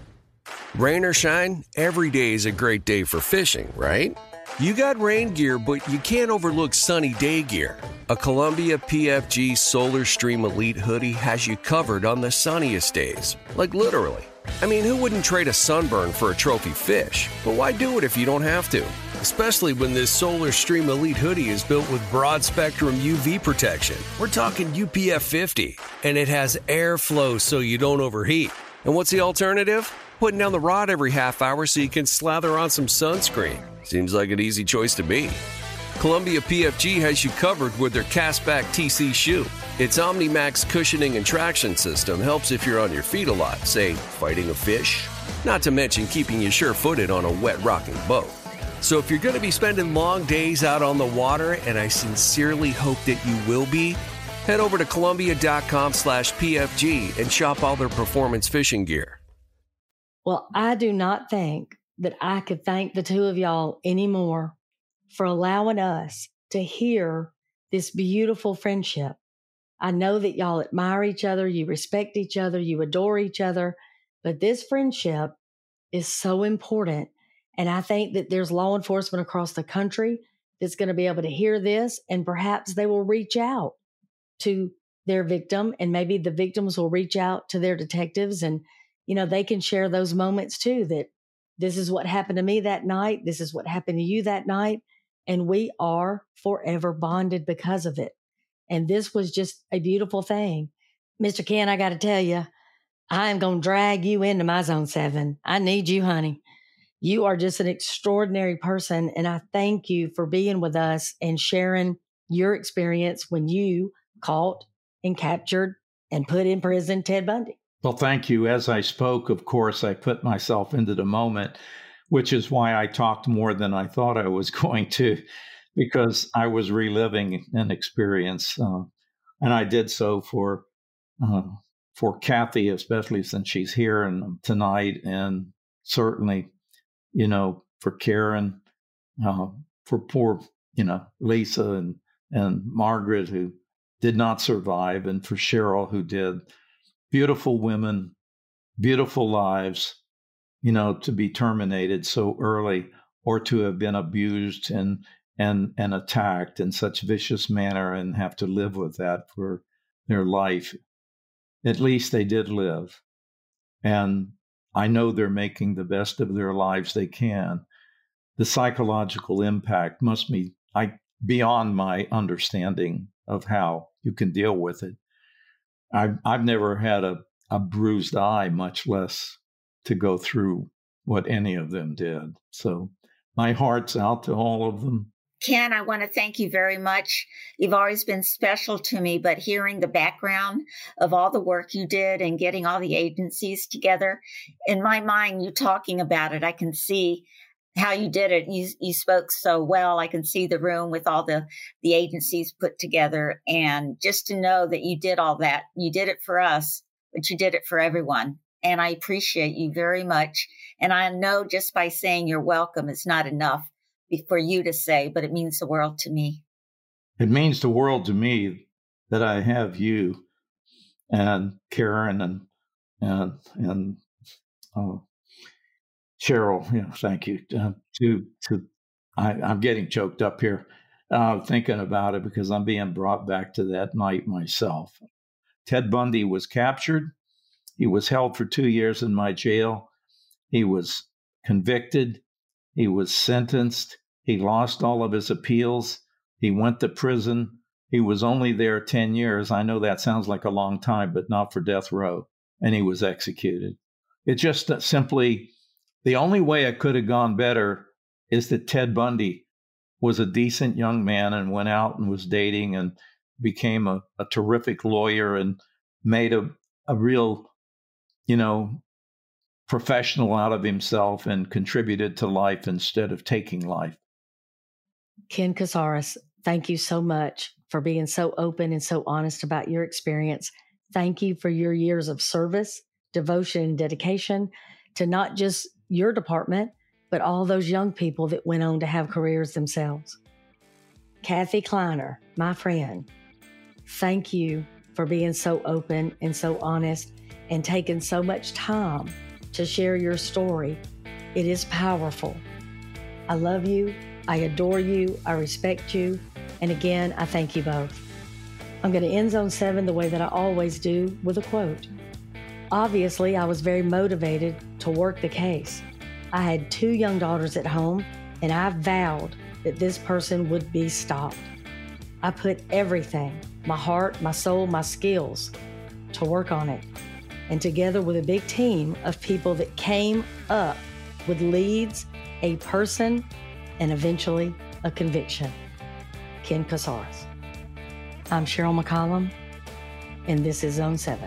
Rain or shine, every day is a great day for fishing, right? You got rain gear, but you can't overlook sunny day gear. A Columbia P F G Solar Stream Elite hoodie has you covered on the sunniest days. Like literally. I mean, who wouldn't trade a sunburn for a trophy fish? But why do it if you don't have to? Especially when this Solar Stream Elite hoodie is built with broad spectrum U V protection. We're talking U P F fifty, and it has airflow so you don't overheat. And what's the alternative? Putting down the rod every half hour so you can slather on some sunscreen. Seems like an easy choice to be. Columbia P F G has you covered with their Castback T C shoe. Its OmniMax cushioning and traction system helps if you're on your feet a lot, say, fighting a fish. Not to mention keeping you sure-footed on a wet rocking boat. So if you're going to be spending long days out on the water, and I sincerely hope that you will be, head over to Columbia.com slash PFG and shop all their performance fishing gear. Well, I do not think that I could thank the two of y'all anymore for allowing us to hear this beautiful friendship. I know that y'all admire each other, you respect each other, you adore each other, but this friendship is so important. And I think that there's law enforcement across the country that's going to be able to hear this, and perhaps they will reach out to their victim, and maybe the victims will reach out to their detectives, and, you know, they can share those moments too, that this is what happened to me that night. This is what happened to you that night. And we are forever bonded because of it. And this was just a beautiful thing. Mister Ken, I got to tell you, I am going to drag you into my zone seven. I need you, honey. You are just an extraordinary person. And I thank you for being with us and sharing your experience when you caught and captured and put in prison Ted Bundy. Well, thank you. As I spoke, of course, I put myself into the moment, which is why I talked more than I thought I was going to, because I was reliving an experience. Uh, and I did so for uh, for Kathy, especially since she's here and tonight, and certainly, you know, for Karen, uh, for poor, you know, Lisa and, and Margaret, who did not survive, and for Cheryl, who did. Beautiful women, beautiful lives, you know, to be terminated so early, or to have been abused and and and attacked in such vicious manner and have to live with that for their life. At least they did live. And I know they're making the best of their lives they can. The psychological impact must be I, beyond my understanding of how you can deal with it. I've, I've never had a, a bruised eye, much less to go through what any of them did. So my heart's out to all of them. Ken, I want to thank you very much. You've always been special to me, but hearing the background of all the work you did and getting all the agencies together, in my mind, you talking about it, I can see how you did it. You you spoke so well. I can see the room with all the, the agencies put together. And just to know that you did all that, you did it for us, but you did it for everyone. And I appreciate you very much. And I know just by saying you're welcome is not enough for you to say, but it means the world to me. It means the world to me that I have you and Karen and and and uh, Cheryl. You know, thank you uh, to to. I, I'm getting choked up here uh, thinking about it because I'm being brought back to that night myself. Ted Bundy was captured. He was held for two years in my jail. He was convicted. He was sentenced. He lost all of his appeals. He went to prison. He was only there ten years. I know that sounds like a long time, but not for death row. And he was executed. It just uh, simply, the only way it could have gone better is that Ted Bundy was a decent young man and went out and was dating and became a, a terrific lawyer and made a, a real, you know, professional out of himself and contributed to life instead of taking life. Ken Casares, thank you so much for being so open and so honest about your experience. Thank you for your years of service, devotion, and dedication to not just your department, but all those young people that went on to have careers themselves. Kathy Kleiner, my friend, thank you for being so open and so honest and taking so much time to share your story. It is powerful. I love you. I adore you. I respect you. And again, I thank you both. I'm going to end Zone seven the way that I always do, with a quote. Obviously, I was very motivated to work the case. I had two young daughters at home, and I vowed that this person would be stopped. I put everything, my heart, my soul, my skills, to work on it. And together with a big team of people that came up with leads, a person, and eventually a conviction. Ken Casares. I'm Cheryl McCollum, and this is Zone seven.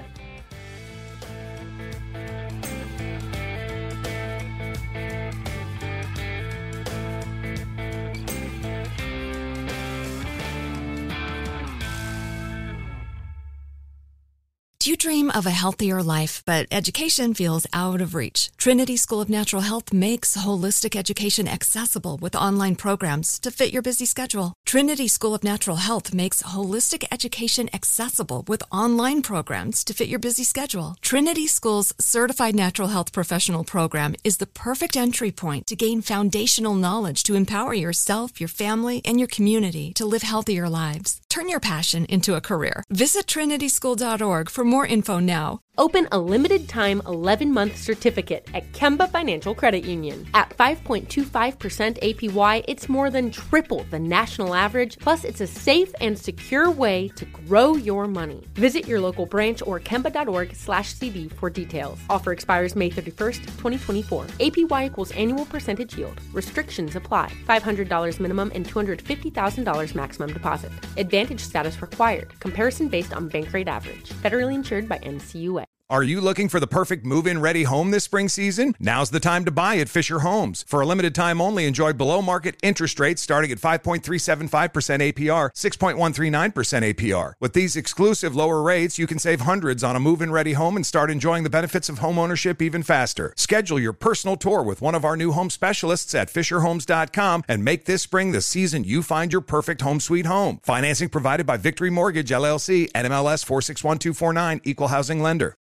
Do you dream of a healthier life, but education feels out of reach? Trinity School of Natural Health makes holistic education accessible with online programs to fit your busy schedule. Trinity School of Natural Health makes holistic education accessible with online programs to fit your busy schedule. Trinity School's Certified Natural Health Professional Program is the perfect entry point to gain foundational knowledge to empower yourself, your family, and your community to live healthier lives. Turn your passion into a career. Visit trinity school dot org for more info now. Open a limited-time eleven-month certificate at Kemba Financial Credit Union. At five point two five percent A P Y, it's more than triple the national average, plus it's a safe and secure way to grow your money. Visit your local branch or kemba dot org slash C D for details. Offer expires May thirty-first, twenty twenty-four. A P Y equals annual percentage yield. Restrictions apply. five hundred dollars minimum and two hundred fifty thousand dollars maximum deposit. Advantage status required. Comparison based on bank rate average. Federally insured by N C U A. Are you looking for the perfect move-in ready home this spring season? Now's the time to buy at Fisher Homes. For a limited time only, enjoy below-market interest rates starting at five point three seven five percent A P R, six point one three nine percent A P R. With these exclusive lower rates, you can save hundreds on a move-in ready home and start enjoying the benefits of home ownership even faster. Schedule your personal tour with one of our new home specialists at fisher homes dot com and make this spring the season you find your perfect home sweet home. Financing provided by Victory Mortgage, L L C, N M L S four six one two four nine, Equal Housing Lender.